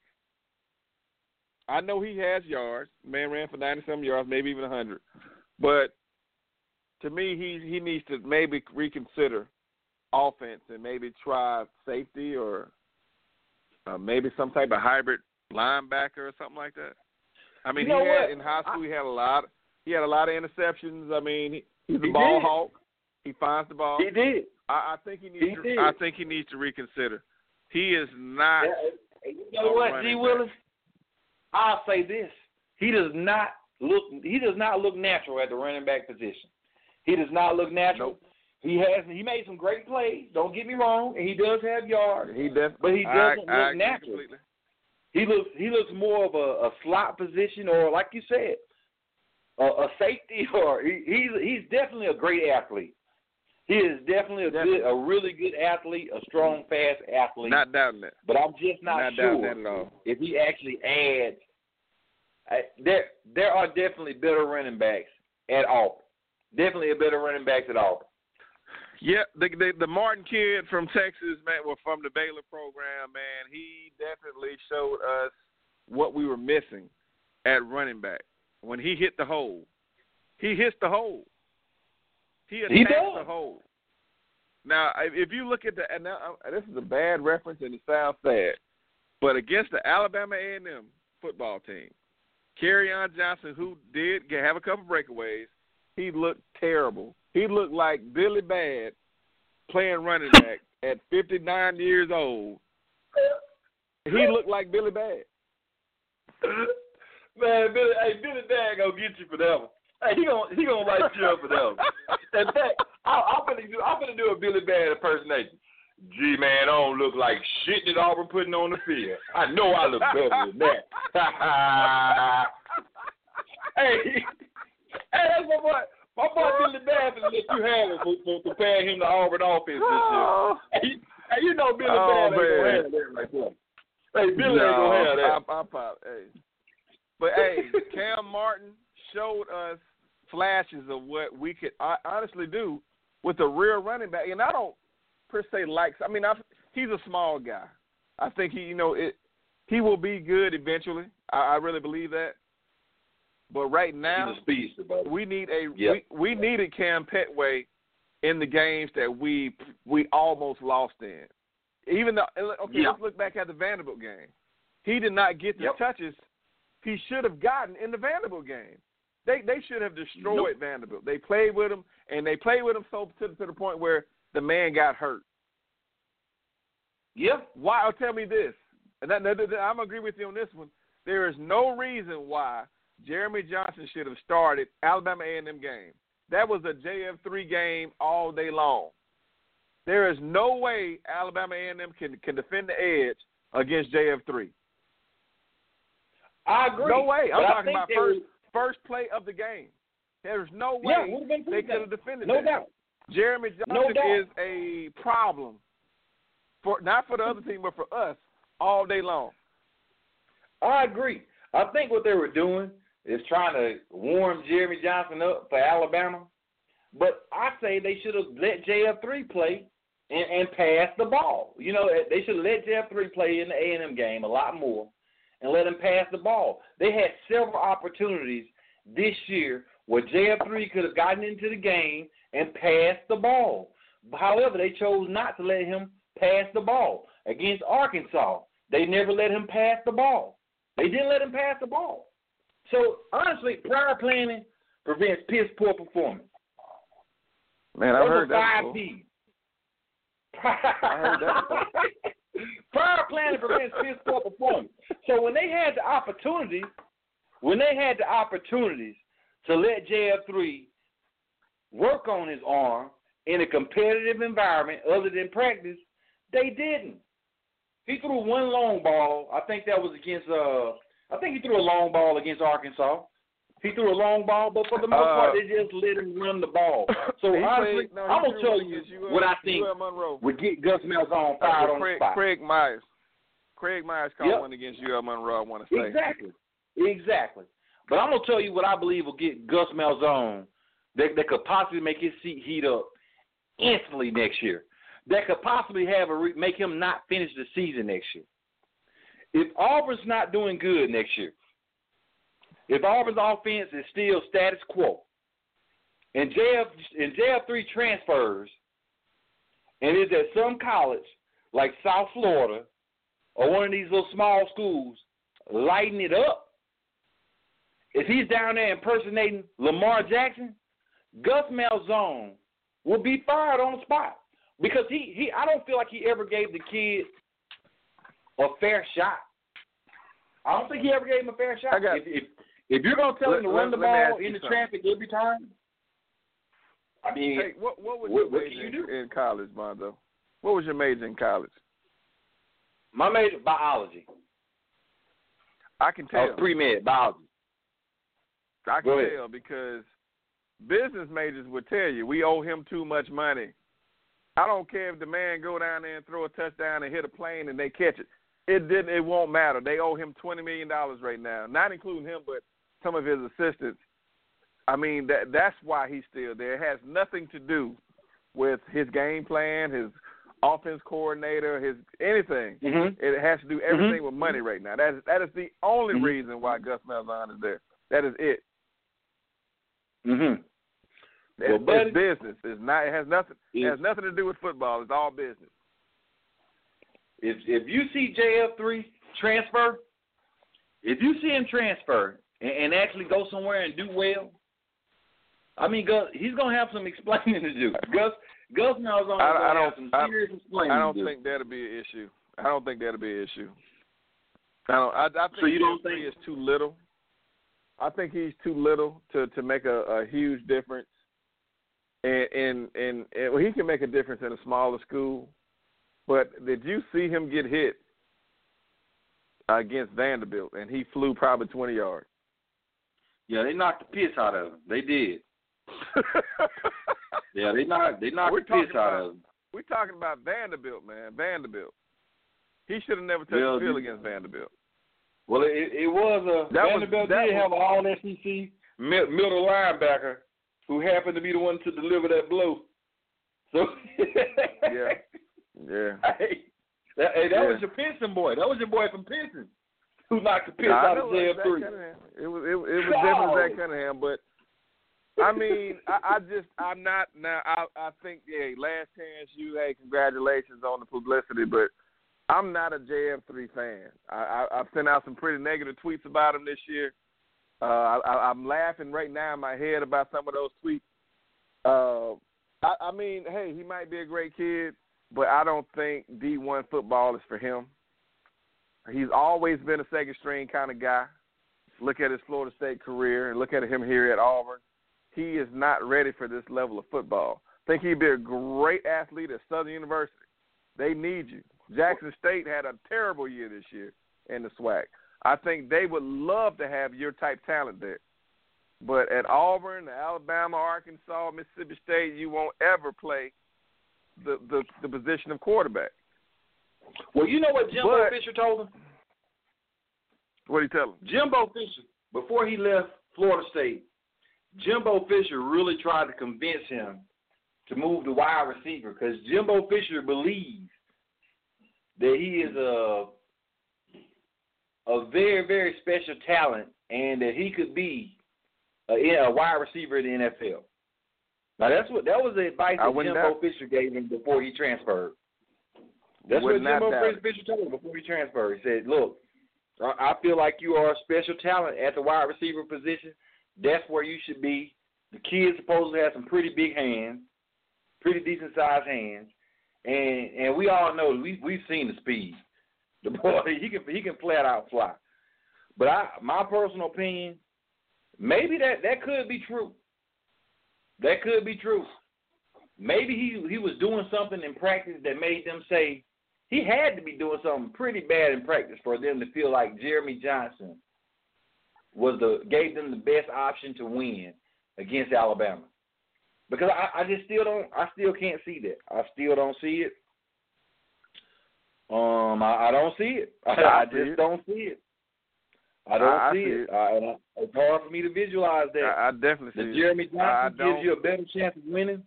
F: I know he has yards. Man ran for 90-some yards, maybe even 100. But to me, he needs to maybe reconsider offense and maybe try safety or maybe some type of hybrid linebacker or something like that. I mean, in high school he had a lot of interceptions. I mean, he's a ball hawk. He finds the ball.
G: He did.
F: I think he needs to reconsider. He is not.
G: You know what, G. Willis? I'll say this: he does not look natural at the running back position. He does not look natural.
F: Nope.
G: He made some great plays. Don't get me wrong, and he does have yards. But he doesn't look natural. Completely. He looks more of a slot position, or like you said, a safety, or he's definitely a great athlete. He is definitely a really good athlete, a strong, fast athlete.
F: Not doubting that.
G: But I'm just not sure if he actually adds. There are definitely better running backs at Auburn. Definitely a better running backs at Auburn.
F: Yeah, the Martin kid from Texas, man, from the Baylor program, man, he definitely showed us what we were missing at running back. When he hit the hole, he hits the hole. He attacks the hole. Now, if you look at this is a bad reference and it sounds sad, but against the Alabama A&M football team, Kerryon Johnson, who did have a couple breakaways, he looked terrible. He looked like Billy Bad playing running back at 59 years old. He looked like Billy Bad.
G: Man, Billy Bad gonna get you for that one. Hey, he gonna light you up for that one. In fact, I'm gonna do a Billy Bad impersonation. Gee, man, I don't look like shit that Auburn putting on the field. I know I look better than that. Hey, that's my boy. My boy Billy Bad is let you have it for comparing him to Auburn offense this year. Hey, you know Billy Bad ain't gonna have that right there. Hey, Billy ain't gonna have that.
F: But hey, Cam Martin showed us flashes of what we could honestly do with a real running back, and I don't per se like. I mean, he's a small guy. I think he will be good eventually. I really believe that. But right now,
G: he's a speedster, buddy.
F: we needed Cam Petway in the games that we almost lost in. Even though, let's look back at the Vanderbilt game. He did not get the touches he should have gotten in the Vanderbilt game. They should have destroyed Vanderbilt. They played with him, and they played with him so to the point where the man got hurt.
G: Yeah.
F: Why? Tell me this, and I'm gonna agree with you on this one. There is no reason why Jeremy Johnson should have started Alabama A&M game. That was a JF3 game all day long. There is no way Alabama A&M can defend the edge against JF3.
G: I agree.
F: No way. I'm talking about first play of the game. There's no way they could have defended that.
G: No doubt.
F: Jeremy Johnson is a problem, not for the other team, but for us all day long.
G: I agree. I think what they were doing is trying to warm Jeremy Johnson up for Alabama. But I say they should have let JF3 play and pass the ball. You know, they should have let JF3 play in the A&M game a lot more and let him pass the ball. They had several opportunities this year where JF3 could have gotten into the game and passed the ball. However, they chose not to let him pass the ball. Against Arkansas, they never let him pass the ball. They didn't let him pass the ball. So, honestly, prior planning prevents piss-poor performance.
F: Man, I heard that before.
G: 5P.
F: I heard that before.
G: Prior planning prevents piss-poor performance. So when they had the opportunities to let JF3 work on his arm in a competitive environment other than practice, they didn't. He threw one long ball. I think that was against. I think he threw a long ball against Arkansas. He threw a long ball, but for the most part, they just let him run the ball. So honestly, I'm gonna tell you what I think would get Gus Malzahn fired on the spot.
F: Craig Myers caught one against UL Monroe. I want to say
G: exactly. But I'm gonna tell you what I believe will get Gus Malzahn that could possibly make his seat heat up instantly next year. That could possibly make him not finish the season next year. If Auburn's not doing good next year, if Auburn's offense is still status quo, and JF3 transfers and is at some college like South Florida or one of these little small schools lighting it up, if he's down there impersonating Lamar Jackson, Gus Malzahn will be fired on the spot. Because I don't feel like he ever gave the kid a fair shot. I don't think he ever gave him a fair shot. If you're going to tell him to run the ball in the traffic every time, I mean,
F: hey, what was your major in college, Bonzo? What was your major in college?
G: My major, biology.
F: I can tell.
G: Pre-med, biology.
F: I can tell because business majors would tell you we owe him too much money. I don't care if the man go down there and throw a touchdown and hit a plane and they catch it. It won't matter. They owe him $20 million right now, not including him, but some of his assistants. I mean, that's why he's still there. It has nothing to do with his game plan, his offense coordinator, his anything. Mm-hmm. It has to do everything with money right now. That is the only reason why Gus Malzahn is there. That is it.
G: Mm-hmm.
F: It's business. It's not. It has nothing. It has nothing to do with football. It's all business.
G: If you see JF3 transfer, if you see him transfer and actually go somewhere and do well, I mean, he's gonna have some explaining to do. Gus Malzahn is gonna have some serious explaining to do.
F: I don't think that'll be an issue. I think
G: so you don't think
F: it's too little? I think he's too little to make a huge difference. And he can make a difference in a smaller school. But did you see him get hit against Vanderbilt, and he flew probably 20 yards?
G: Yeah, they knocked the piss out of him. They did. Yeah, they knocked the piss out of him.
F: We're talking about Vanderbilt, man. Vanderbilt. He should have never touched the field against Vanderbilt.
G: Well, it was Vanderbilt did have an all-SEC middle linebacker who happened to be the one to deliver that blow. So
F: yeah.
G: Hey, that was your Pinson boy. That was your boy from Pinson who knocked the piss out of JF3.
F: It was definitely Zach Cunningham, but I mean, I think last chance congratulations on the publicity, but I'm not a JF3 fan. I've sent out some pretty negative tweets about him this year. I'm laughing right now in my head about some of those tweets. I mean, hey, he might be a great kid, but I don't think D1 football is for him. He's always been a second-string kind of guy. Look at his Florida State career and look at him here at Auburn. He is not ready for this level of football. I think he'd be a great athlete at Southern University. They need you. Jackson State had a terrible year this year in the SWAC. I think they would love to have your type talent there. But at Auburn, Alabama, Arkansas, Mississippi State, you won't ever play the position of quarterback.
G: Well, you know what Jimbo Fisher told him?
F: What did he tell him?
G: Jimbo Fisher, before he left Florida State, Jimbo Fisher really tried to convince him to move the wide receiver because Jimbo Fisher believes that he is a very, very special talent and that he could be a wide receiver in the NFL. Now that was the advice that Jimbo Fisher gave him before he transferred. That's what Jimbo Fisher told him before he transferred. He said, "Look, I feel like you are a special talent at the wide receiver position. That's where you should be. The kid supposedly has some pretty big hands, pretty decent sized hands, and we all know we've seen the speed. The boy he can flat out fly. But my personal opinion, maybe that could be true. That could be true. Maybe he was doing something in practice that made them say he had to be doing something pretty bad in practice for them to feel like Jeremy Johnson gave them the best option to win against Alabama. Because I still can't see that. I still don't see it. I don't see it. I just don't see it. I don't see it. It's hard for me to visualize that.
F: I definitely see it.
G: Jeremy Johnson gives you a better chance of winning.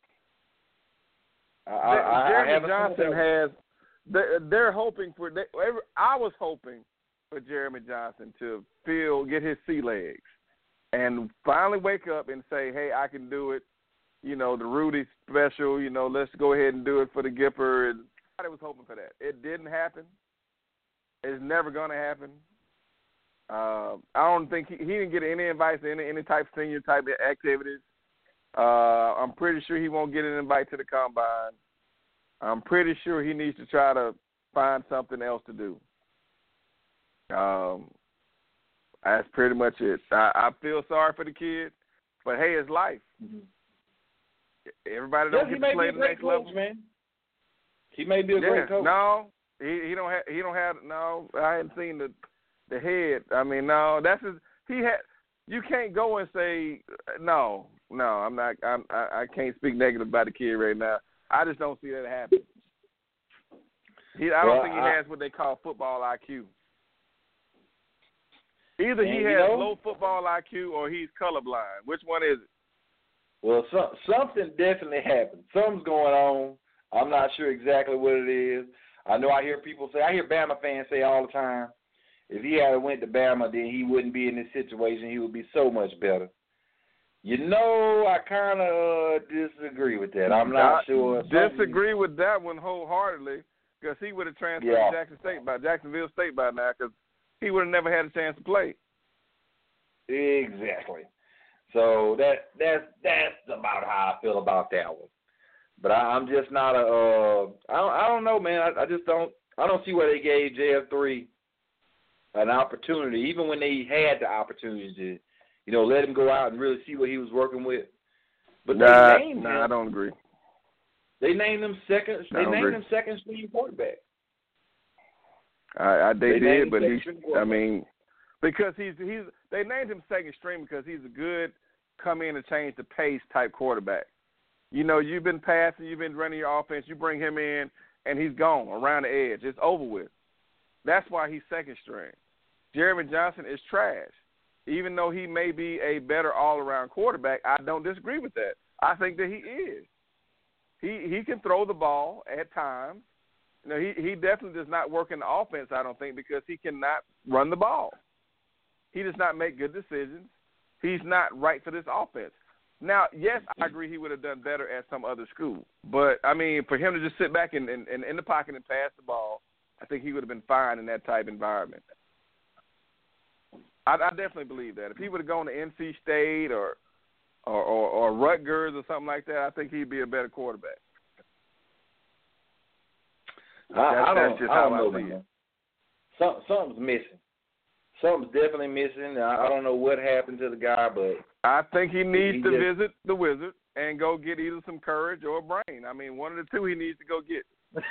F: Jeremy Johnson has. They're hoping for. I was hoping for Jeremy Johnson to get his sea legs, and finally wake up and say, "Hey, I can do it." You know, the Rudy special. You know, let's go ahead and do it for the Gipper. And I was hoping for that. It didn't happen. It's never going to happen. I don't think he didn't get any invites to any type of senior type of activities. I'm pretty sure he won't get an invite to the combine. I'm pretty sure he needs to try to find something else to do. That's pretty much it. I feel sorry for the kid, but hey, it's life. Mm-hmm. Everybody don't get to play the next level,
G: man. He may be a great coach.
F: No, he don't have. No, I hadn't seen the head. I mean, no, that's his. You can't go and say no. I'm not. I can't speak negative about the kid right now. I just don't see that happen. I don't think he has what they call football IQ. Either he has low football IQ or he's colorblind. Which one is it?
G: Well, something definitely happened. Something's going on. I'm not sure exactly what it is. I know I hear Bama fans say all the time, if he had went to Bama, then he wouldn't be in this situation. He would be so much better. You know, I kind of disagree with that. I'm not sure.
F: Disagree with that one wholeheartedly because he would have transferred to Jacksonville State by now because he would have never had a chance to play.
G: Exactly. So that's about how I feel about that one. But I'm just not I don't know, man. I just don't. I don't see where they gave JF3 an opportunity, even when they had the opportunity to, let him go out and really see what he was working with. But they named him.
F: I don't agree.
G: They named him second. They named him second string quarterback.
F: They did, but because they named him second string because he's a good come in and change the pace type quarterback. You've been passing, you've been running your offense, you bring him in, and he's gone around the edge. It's over with. That's why he's second string. Jeremy Johnson is trash. Even though he may be a better all-around quarterback, I don't disagree with that. I think that he is. He can throw the ball at times. He definitely does not work in the offense, I don't think, because he cannot run the ball. He does not make good decisions. He's not right for this offense. Now, yes, I agree he would have done better at some other school. But, for him to just sit back in the pocket and pass the ball, I think he would have been fine in that type environment. I definitely believe that. If he would have gone to NC State or Rutgers or something like that, I think he'd be a better quarterback. That's just how I see it.
G: Something's missing. Something's definitely missing. I don't know what happened to the guy, but
F: I think he needs to visit the Wizard and go get either some courage or a brain. One of the two he needs to go get.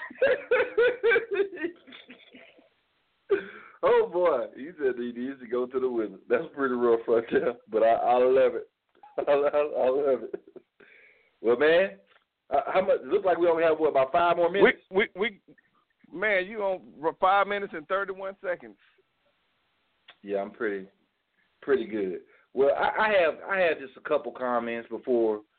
G: Oh, boy. He said he needs to go to the Wizard. That's pretty rough right there, but I love it. I love it. Well, man, how much? It looks like we only have, about 5 more minutes?
F: Man, you on 5 minutes and 31 seconds.
G: Yeah, I'm pretty good. Well, I have just a couple comments before,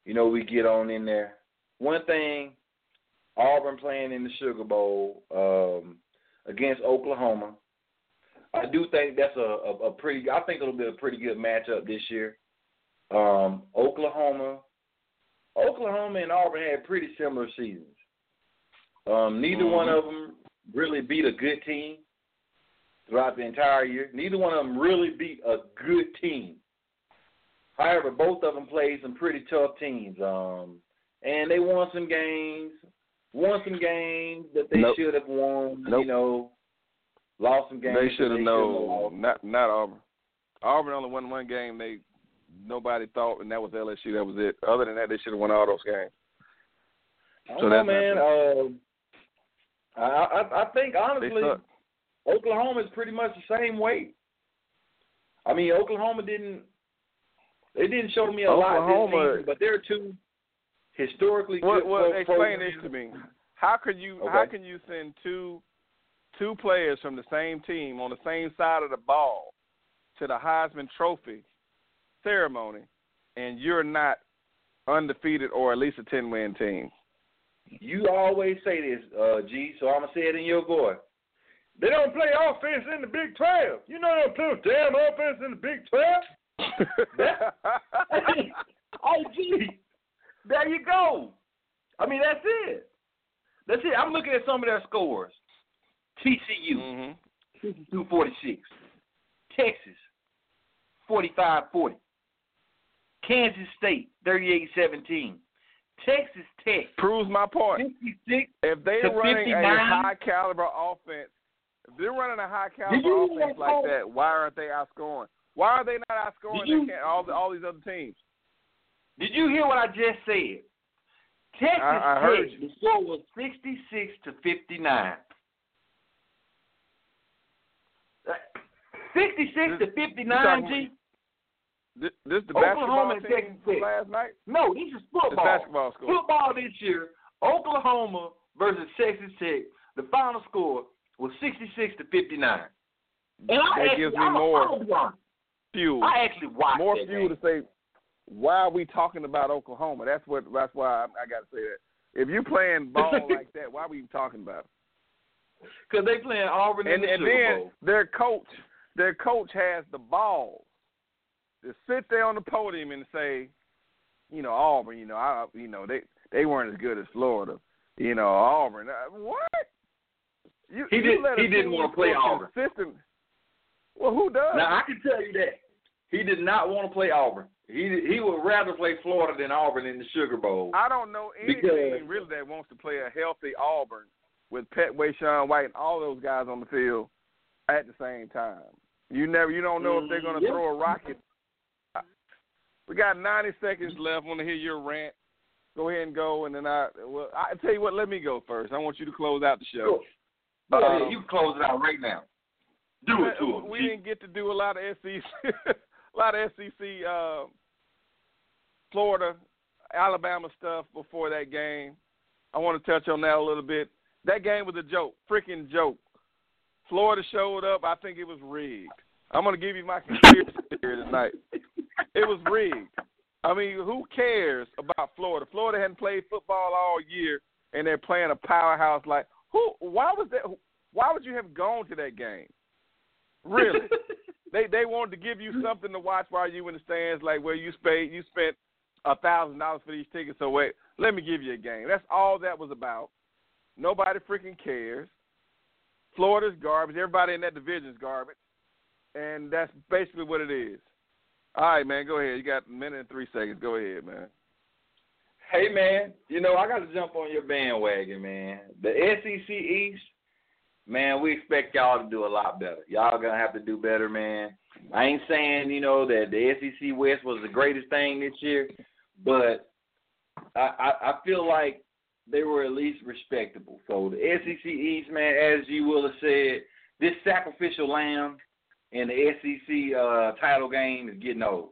G: we get on in there. One thing, Auburn playing in the Sugar Bowl against Oklahoma. I do think that's a pretty. I think it'll be a pretty good matchup this year. Oklahoma and Auburn had pretty similar seasons. Neither one of them really beat a good team throughout the entire year. Neither one of them really beat a good team. However, both of them played some pretty tough teams, and they won some games that they should have won. Lost some games.
F: They should have known. Not Auburn. Auburn only won one game. Nobody thought, and that was LSU. That was it. Other than that, they should have won all those games.
G: I don't know, man. I think honestly, Oklahoma is pretty much the same weight. I mean, Oklahoma didn't show me a lot this season, but they're two historically good.
F: Well, explain this to me. How can you send two players from the same team on the same side of the ball to the Heisman Trophy ceremony, and you're not undefeated or at least a 10-win team?
G: You always say this, G, so I'm going to say it in your voice. They don't play offense in the Big 12. You know they don't play damn offense in the Big 12? Oh, G, there you go. I mean, that's it. I'm looking at some of their scores. TCU, 52-46. Texas, 45-40. Kansas State, 38-17. Texas Tech
F: proves my point.
G: 56
F: if they're running
G: 59.
F: a high caliber offense, like that, why aren't they outscoring? Why are they not outscoring all these other teams?
G: Did you hear what I just said? Texas Tech, the score was 66-59. 66-59, G.
F: This the basketball team from last night?
G: No, this is football.
F: It's basketball score.
G: Football this year, Oklahoma versus Texas Tech, the final score was 66-59. And
F: that gives me more fuel.
G: I actually watched
F: more
G: that
F: fuel
G: game.
F: to say, why are we talking about Oklahoma? That's why I got to say that. If you're playing ball like that, why are we even talking about it?
G: Because they playing Auburn in the Super Bowl.
F: Their coach has the balls to sit there on the podium and say, Auburn, they weren't as good as Florida. Auburn. What?
G: He didn't want to play Auburn.
F: Well, who does?
G: Now, I can tell you that. He did not want to play Auburn. He would rather play Florida than Auburn in the Sugar Bowl.
F: I don't know any team really that wants to play a healthy Auburn with Petway, Sean White, and all those guys on the field at the same time. You don't know if they're going to throw a rocket. We got 90 seconds left. I want to hear your rant. Go ahead and go, and then I tell you what. Let me go first. I want you to close out the show.
G: Sure. You can close it out right now. Do it to him.
F: We didn't get to do a lot of SEC, Florida, Alabama stuff before that game. I want to touch on that a little bit. That game was a joke, freaking joke. Florida showed up. I think it was rigged. I'm going to give you my conspiracy theory tonight. It was rigged. I mean, who cares about Florida? Florida hadn't played football all year, and they're playing a powerhouse like who? Why was that? Why would you have gone to that game? Really? They wanted to give you something to watch while you in the stands, like where you spent $1,000 for these tickets. So wait, let me give you a game. That's all that was about. Nobody freaking cares. Florida's garbage. Everybody in that division's garbage, and that's basically what it is. All right, man, go ahead. You got a minute and 3 seconds. Go ahead, man.
G: Hey, man, I got to jump on your bandwagon, man. The SEC East, man, we expect y'all to do a lot better. Y'all going to have to do better, man. I ain't saying, that the SEC West was the greatest thing this year, but I feel like they were at least respectable. So the SEC East, man, as you will have said, this sacrificial lamb in the SEC title game is getting old.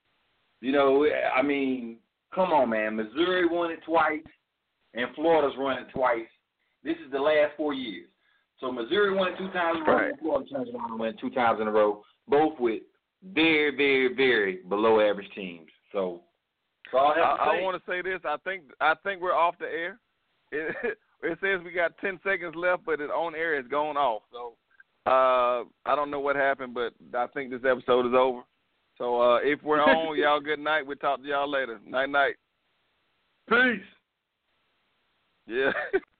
G: I mean, come on, man. Missouri won it twice, and Florida's won it twice. This is the last 4 years. So Missouri won it 2 times in a row, and Florida won it 2 times in a row, both with very, very, very below average teams. So
F: I want to say this. I think we're off the air. It says we got 10 seconds left, but it's on air. It's going off. So I don't know what happened, but I think this episode is over. So if we're on, y'all good night. We'll talk to y'all later. Night.
I: Peace.
F: Yeah.